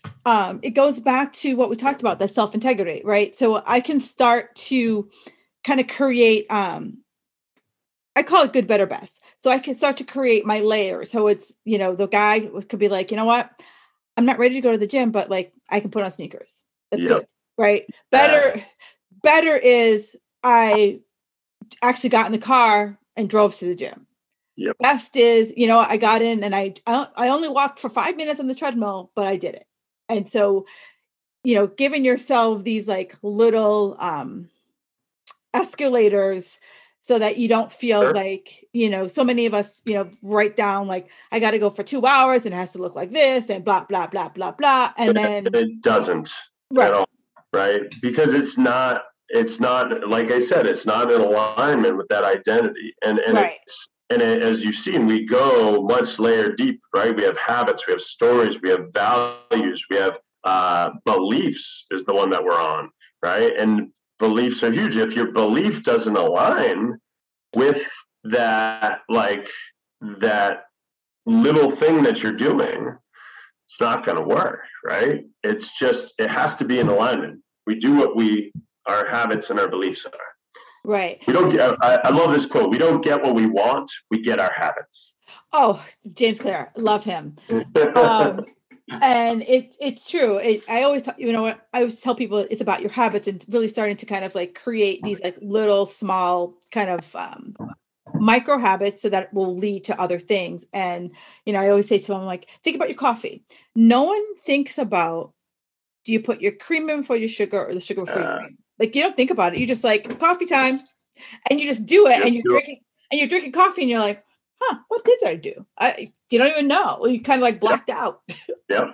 it goes back to what we talked about, the self-integrity, right? So I can start to kind of create I call it good, better, best. So I can start to create my layers. So it's, the guy could be like, you know what? I'm not ready to go to the gym, but like I can put on sneakers. That's good. Right. Better is I actually got in the car and drove to the gym. Yep. Best is, I got in and I only walked for 5 minutes on the treadmill, but I did it. And so, giving yourself these like little escalators so that you don't feel like, so many of us, write down like, I got to go for 2 hours and it has to look like this and blah, blah, blah, blah, blah. And then it doesn't at all, right? Because it's not, like I said, it's not in alignment with that identity. And as you've seen, we go much layer deep, right? We have habits, we have stories, we have values, we have beliefs is the one that we're on, right? And beliefs are huge. If your belief doesn't align with that, like that little thing that you're doing, it's not going to work, right? It has to be in alignment. We do what our habits and our beliefs are. Right. We don't get, I love this quote. We don't get what we want. We get our habits. Oh, James Clear. Love him. And it's true. I always, I always tell people it's about your habits and really starting to kind of like create these like little small kind of micro habits so that will lead to other things. And, I always say to them, like, think about your coffee. No one thinks about, do you put your cream in before your sugar or the sugar before your cream? Like, you don't think about it. You just like coffee time and you just do it and you're drinking coffee and you're like, what did I do? You don't even know. You kind of like blacked out. Yep.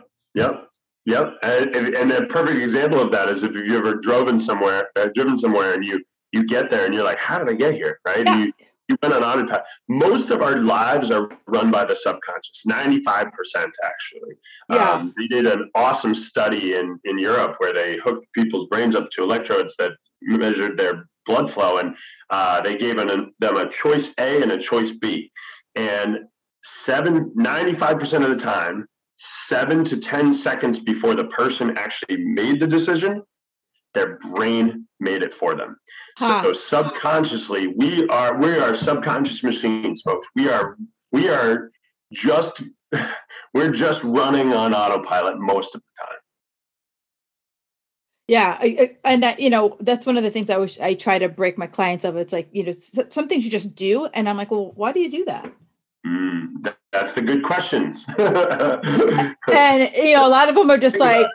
And a perfect example of that is if you've ever driven somewhere and you get there and you're like, how did I get here? Right. Yeah. You went on autopilot. Most of our lives are run by the subconscious, 95% actually. Yeah. They did an awesome study in Europe where they hooked people's brains up to electrodes that measured their blood flow, and they gave them a choice A and a choice B. And 95% of the time, 7 to 10 seconds before the person actually made the decision, their brain made it for them. So subconsciously, we are subconscious machines, folks. We're just running on autopilot most of the time. Yeah. And that, that's one of the things I try to break my clients of. It's like, some things you just do. And I'm like, well, why do you do that? That's the good questions. And, a lot of them are just like,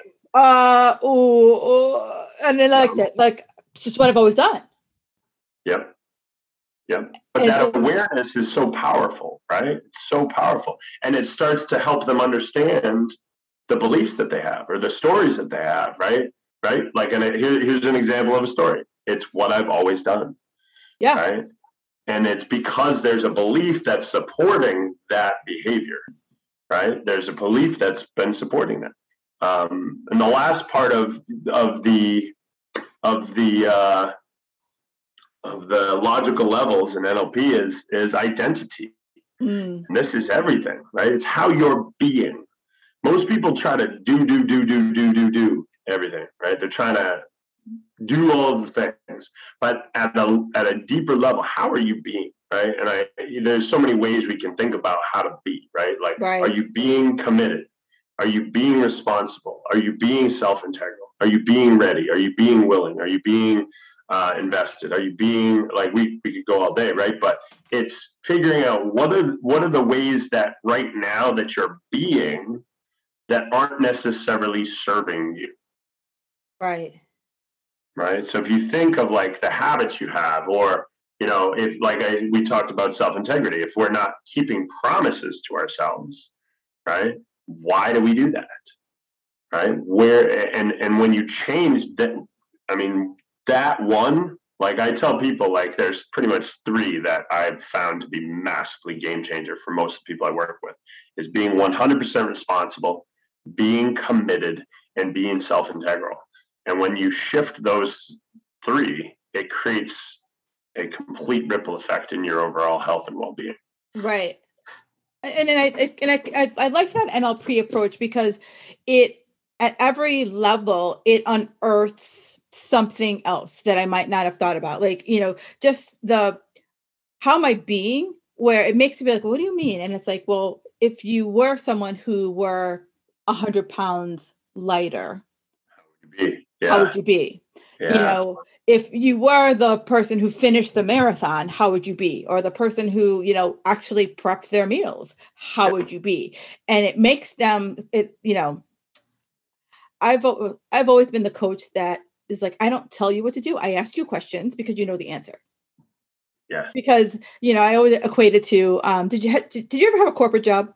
and then like, it's just what I've always done. Yep. Yep. But that awareness is so powerful, right? It's so powerful. And it starts to help them understand the beliefs that they have or the stories that they have, right? Right? Like, and here's an example of a story. It's what I've always done. Yeah. Right. And it's because there's a belief that's supporting that behavior, right? There's a belief that's been supporting that. And the last part of the logical levels in NLP is identity. And this is everything, right? It's how you're being. Most people try to do everything, right? They're trying to do all of the things, but at a deeper level, how are you being, right? And there's so many ways we can think about how to be, right? Like, right. Are you being committed? Are you being responsible? Are you being self-integral? Are you being ready? Are you being willing? Are you being invested? Are you being, like, we could go all day, right? But it's figuring out what are the ways that right now that you're being that aren't necessarily serving you. Right. Right. So if you think of like the habits you have, or, if we talked about self-integrity, if we're not keeping promises to ourselves, right? Why do we do that? Right. And when you change that, that one, like I tell people, like there's pretty much 3 that I've found to be massively game changer for most of the people I work with, is being 100% responsible, being committed, and being self-integral. And when you shift those 3, it creates a complete ripple effect in your overall health and well-being. Right. And then I like that NLP approach because it, at every level, it unearths something else that I might not have thought about. Like, just how am I being, where it makes me be like, what do you mean? And it's like, well, if you were someone who were 100 pounds lighter, how would you be? Yeah. If you were the person who finished the marathon, how would you be? Or the person who, actually prepped their meals, how would you be? And it makes them, I've always been the coach that is like, I don't tell you what to do. I ask you questions because you know the answer. Yeah. Because, I always equate it to, did you ever have a corporate job?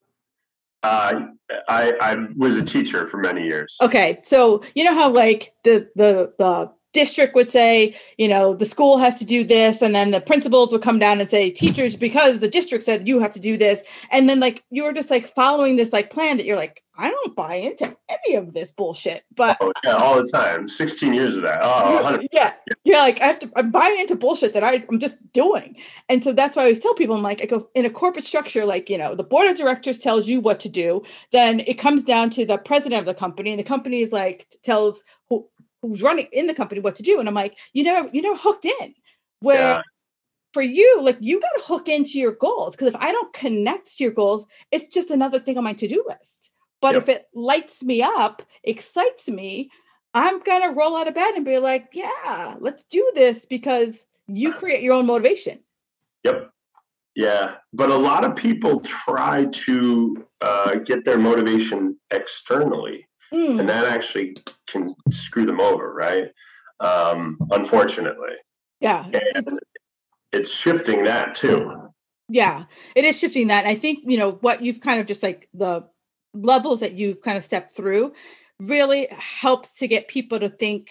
I was a teacher for many years. Okay. So you know how like the district would say, the school has to do this. And then the principals would come down and say, teachers, because the district said you have to do this. And then like, you were just like following this like plan that you're like, I don't buy into any of this bullshit, but all the time, 16 years of that. Yeah. Like I'm buying into bullshit that I'm just doing. And so that's why I always tell people, I'm like, I go, in a corporate structure, like, the board of directors tells you what to do. Then it comes down to the president of the company, and the company is like, tells who's running in the company what to do. And I'm like, you never hooked in where for you, like, you got to hook into your goals. Cause if I don't connect to your goals, it's just another thing on my to-do list. But if it lights me up, excites me, I'm going to roll out of bed and be like, yeah, let's do this, because you create your own motivation. Yep. Yeah. But a lot of people try to get their motivation externally, and that actually can screw them over, right? Unfortunately. Yeah. It's shifting that too. Yeah, it is shifting that. And I think, what you've kind of just like the levels that you've kind of stepped through really helps to get people to think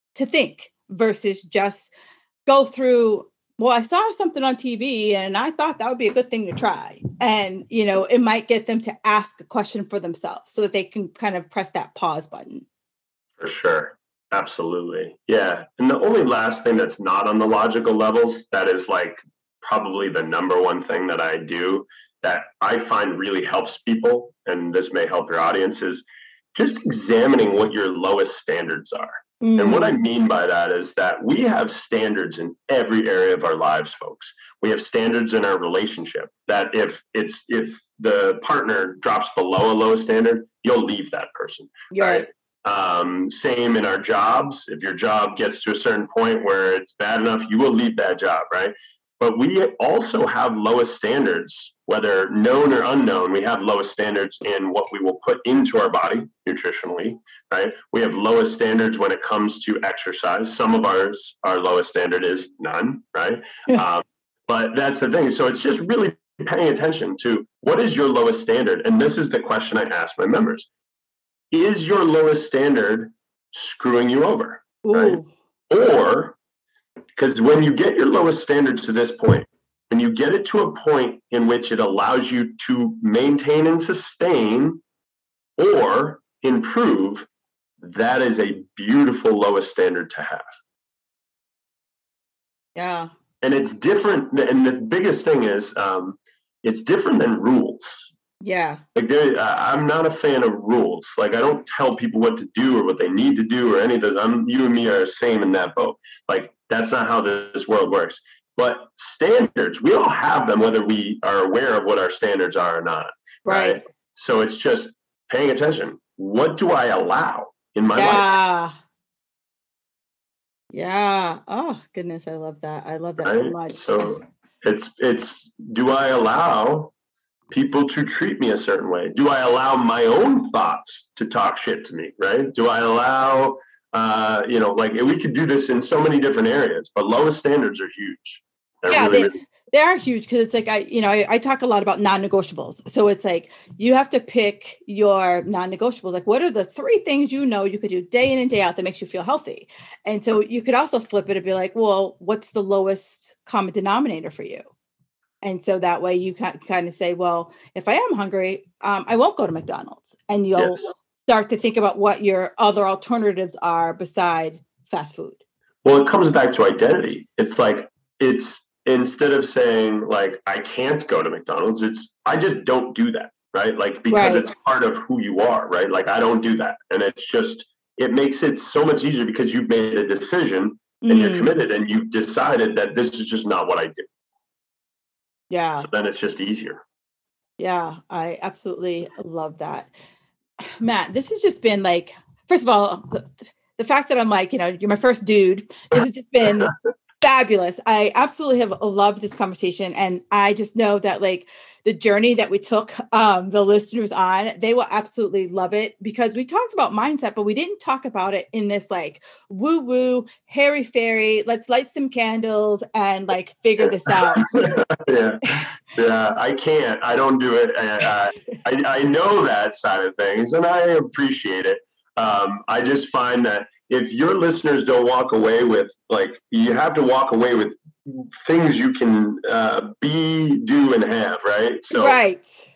versus just go through, well, I saw something on TV and I thought that would be a good thing to try. And, it might get them to ask a question for themselves so that they can kind of press that pause button. For sure. Absolutely. Yeah. And the only last thing that's not on the logical levels, that is like probably the number one thing that I do that I find really helps people, and this may help your audience, is just examining what your lowest standards are. And what I mean by that is that we have standards in every area of our lives, folks. We have standards in our relationship that if the partner drops below a low standard, you'll leave that person, right? Same in our jobs. If your job gets to a certain point where it's bad enough, you will leave that job, right? But we also have lowest standards, whether known or unknown. We have lowest standards in what we will put into our body nutritionally, right? We have lowest standards when it comes to exercise. Some of our lowest standard is none, right? But that's the thing. So it's just really paying attention to what is your lowest standard. And this is the question I ask my members. Is your lowest standard screwing you over, right? Or, because when you get your lowest standard to this point, when you get it to a point in which it allows you to maintain and sustain or improve, that is a beautiful lowest standard to have. Yeah. And it's different. And the biggest thing is it's different than rules. Yeah. Like I'm not a fan of rules. Like I don't tell people what to do or what they need to do or any of those. You and me are the same in that boat. Like that's not how this world works. But standards, we all have them, whether we are aware of what our standards are or not. Right. So it's just paying attention. What do I allow in my life? Yeah. Oh goodness, I love that. I love that so much. So it's do I allow people to treat me a certain way? Do I allow my own thoughts to talk shit to me? Right? Do I allow like we could do this in so many different areas, but lowest standards are huge. They are huge because it's like I talk a lot about non-negotiables. So it's like you have to pick your non-negotiables. Like what are the 3 things you could do day in and day out that makes you feel healthy? And so you could also flip it and be like, well, what's the lowest common denominator for you? And so that way you kind of say, well, if I am hungry, I won't go to McDonald's. And you'll start to think about what your other alternatives are beside fast food. Well, it comes back to identity. It's like instead of saying like I can't go to McDonald's, I just don't do that, right? Like because it's part of who you are, right? Like I don't do that, and it makes it so much easier because you've made a decision and you're committed and you've decided that this is just not what I do. Yeah. So then it's just easier. Yeah, I absolutely love that, Matt. This has just been like, first of all, the fact that I'm like, you're my first dude. This has just been fabulous. I absolutely have loved this conversation. And I just know that like the journey that we took the listeners on, they will absolutely love it because we talked about mindset, but we didn't talk about it in this like woo-woo, hairy fairy, let's light some candles and like figure this out. Yeah, I can't. I don't do it. I know that side of things and I appreciate it. I just find that if your listeners don't walk away with, like, you have to walk away with things you can be, do, and have, right? So, I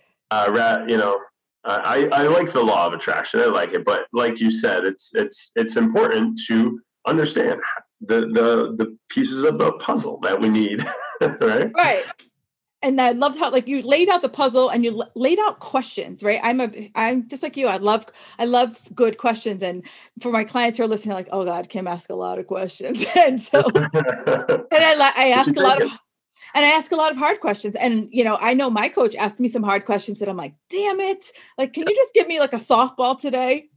like the law of attraction. I like it, but like you said, it's important to understand the pieces of the puzzle that we need, right? Right. And I loved how like you laid out the puzzle and you laid out questions, right? I'm just like you. I love good questions. And for my clients who are listening, like, oh God, Kim ask a lot of questions. And so, I ask a lot of hard questions. And, I know my coach asked me some hard questions that I'm like, damn it. Like, can you just give me like a softball today?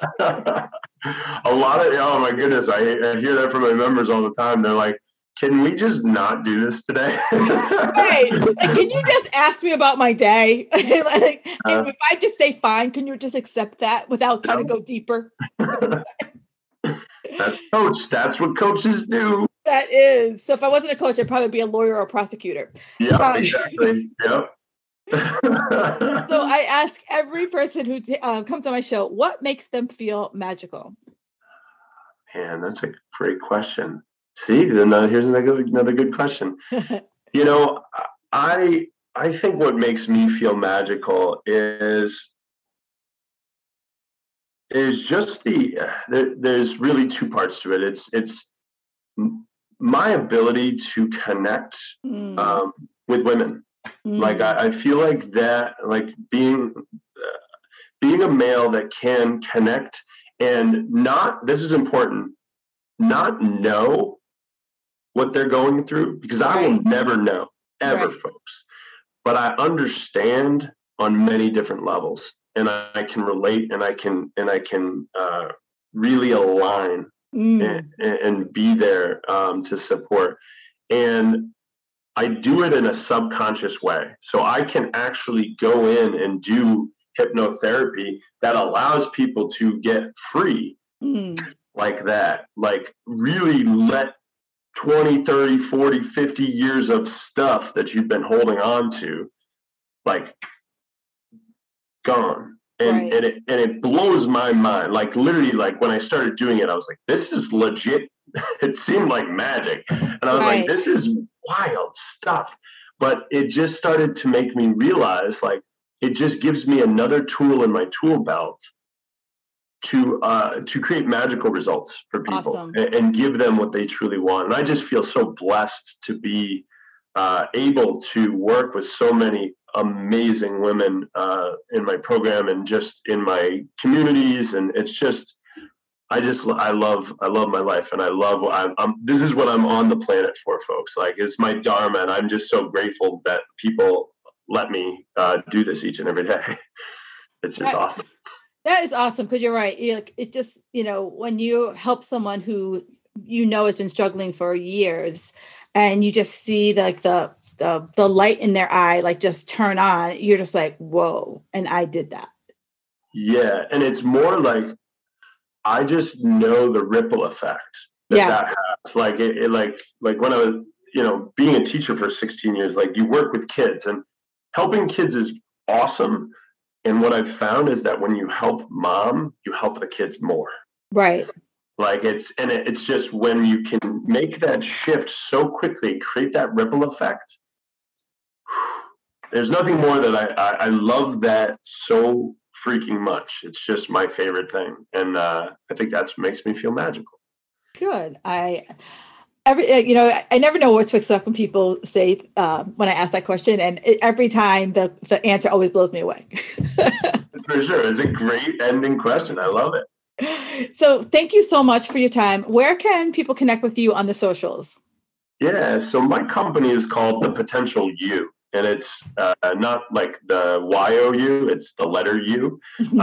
Oh my goodness. I hear that from my members all the time. They're like, can we just not do this today? Right. Like, can you just ask me about my day? Like, if I just say fine, can you just accept that without trying to go deeper? That's coach. That's what coaches do. That is. So if I wasn't a coach, I'd probably be a lawyer or a prosecutor. Yeah, exactly. Yep. So I ask every person who comes on my show, what makes them feel magical? Man, that's a great question. See, then here's another good question. I think what makes me feel magical is just there's really 2 parts to it. It's my ability to connect with women. Like I feel like that, like being a male that can connect and not, this is important, not know what they're going through, because I will never know ever, folks, but I understand on many different levels, and I can relate, and I can really align and be there to support. And I do it in a subconscious way. So I can actually go in and do hypnotherapy that allows people to get free like that. Like really let 20, 30, 40, 50 years of stuff that you've been holding on to, like gone. And it blows my mind. Like literally, like when I started doing it, I was like, this is legit. It seemed like magic. And I was like, this is wild stuff. But it just started to make me realize, like, it just gives me another tool in my tool belt to create magical results for people and give them what they truly want. And I just feel so blessed to be able to work with so many amazing women in my program and just in my communities. And it's just, I love my life, and I love this is what I'm on the planet for, folks. Like, it's my dharma, and I'm just so grateful that people let me do this each and every day. It's just awesome. That is awesome, because you're right. It just, when you help someone who has been struggling for years, and you just see like the light in their eye, like just turn on, you're just like, whoa. And I did that. Yeah. And it's more like, I just know the ripple effect that has. Like like when I was, being a teacher for 16 years, like you work with kids, and helping kids is awesome. And what I've found is that when you help mom, you help the kids more. Right. Like it's just when you can make that shift so quickly, create that ripple effect. There's nothing more that I love that so freaking much. It's just my favorite thing. And I think that makes me feel magical. Good. I never know what to expect when people say, when I ask that question, and every time the answer always blows me away. For sure. It's a great ending question. I love it. So thank you so much for your time. Where can people connect with you on the socials? Yeah. So my company is called The Potential You. And it's not like the YOU, it's the letter U.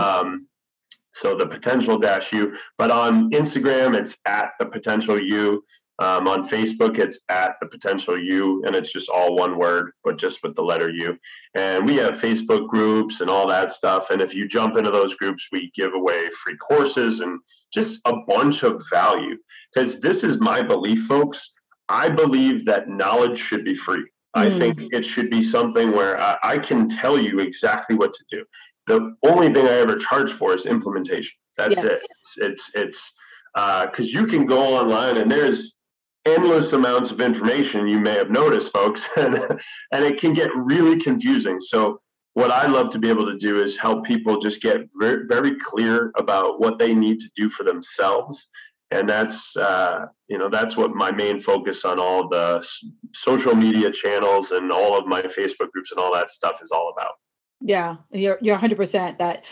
So the potential -U. But on Instagram, it's at The Potential You. On Facebook, it's at The Potential You. And it's just all one word, but just with the letter U. And we have Facebook groups and all that stuff. And if you jump into those groups, we give away free courses and just a bunch of value. Because this is my belief, folks. I believe that knowledge should be free. I think it should be something where I can tell you exactly what to do. The only thing I ever charge for is implementation. That's it. It's because you can go online and there's endless amounts of information, you may have noticed, folks, and it can get really confusing. So what I love to be able to do is help people just get very, very clear about what they need to do for themselves. And that's, that's what my main focus on all the social media channels and all of my Facebook groups and all that stuff is all about. Yeah, you're 100% that,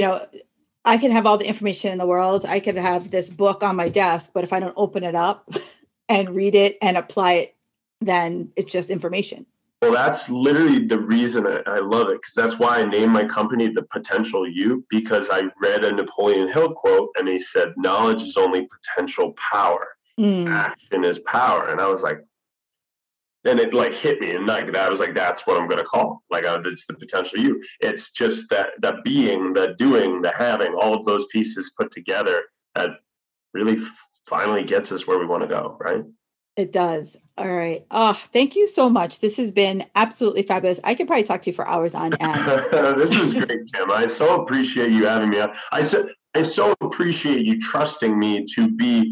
I can have all the information in the world. I could have this book on my desk, but if I don't open it up and read it and apply it, then it's just information. Well, that's literally the reason I love it, because that's why I named my company The Potential You, because I read a Napoleon Hill quote and he said, knowledge is only potential power. Action is power. And I was like, and it like hit me. And like that, I was like, that's what I'm going to call. Like, it's The Potential You. It's just that being, the doing, the having, all of those pieces put together that really finally gets us where we want to go, right? It does. All right. Oh, thank you so much. This has been absolutely fabulous. I could probably talk to you for hours on end. This is great, Kim. I so appreciate you having me on. I so appreciate you trusting me to be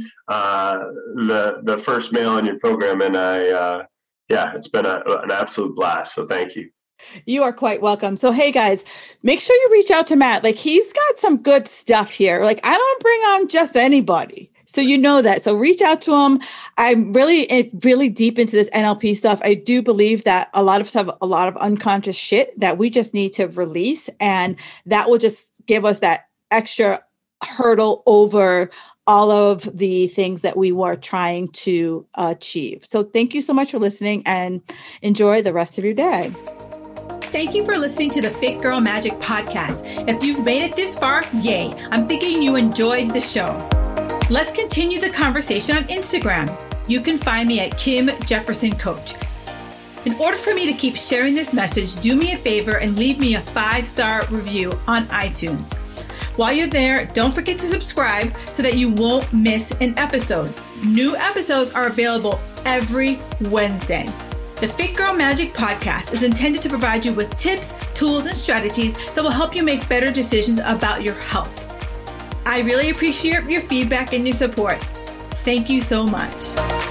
the first male in your program. And it's been an absolute blast. So thank you. You are quite welcome. So, hey guys, make sure you reach out to Matt. Like, he's got some good stuff here. Like, I don't bring on just anybody. So you know that. So reach out to him. I'm really, really deep into this NLP stuff. I do believe that a lot of us have a lot of unconscious shit that we just need to release. And that will just give us that extra hurdle over all of the things that we were trying to achieve. So thank you so much for listening and enjoy the rest of your day. thank you for listening to the Fit Girl Magic podcast. If you've made it this far, yay. I'm thinking you enjoyed the show. Let's continue the conversation on Instagram. You can find me at Kim Jefferson Coach. In order for me to keep sharing this message, do me a favor and leave me a 5-star review on iTunes. While you're there, don't forget to subscribe so that you won't miss an episode. New episodes are available every Wednesday. The Fit Girl Magic podcast is intended to provide you with tips, tools, and strategies that will help you make better decisions about your health. I really appreciate your feedback and your support. Thank you so much.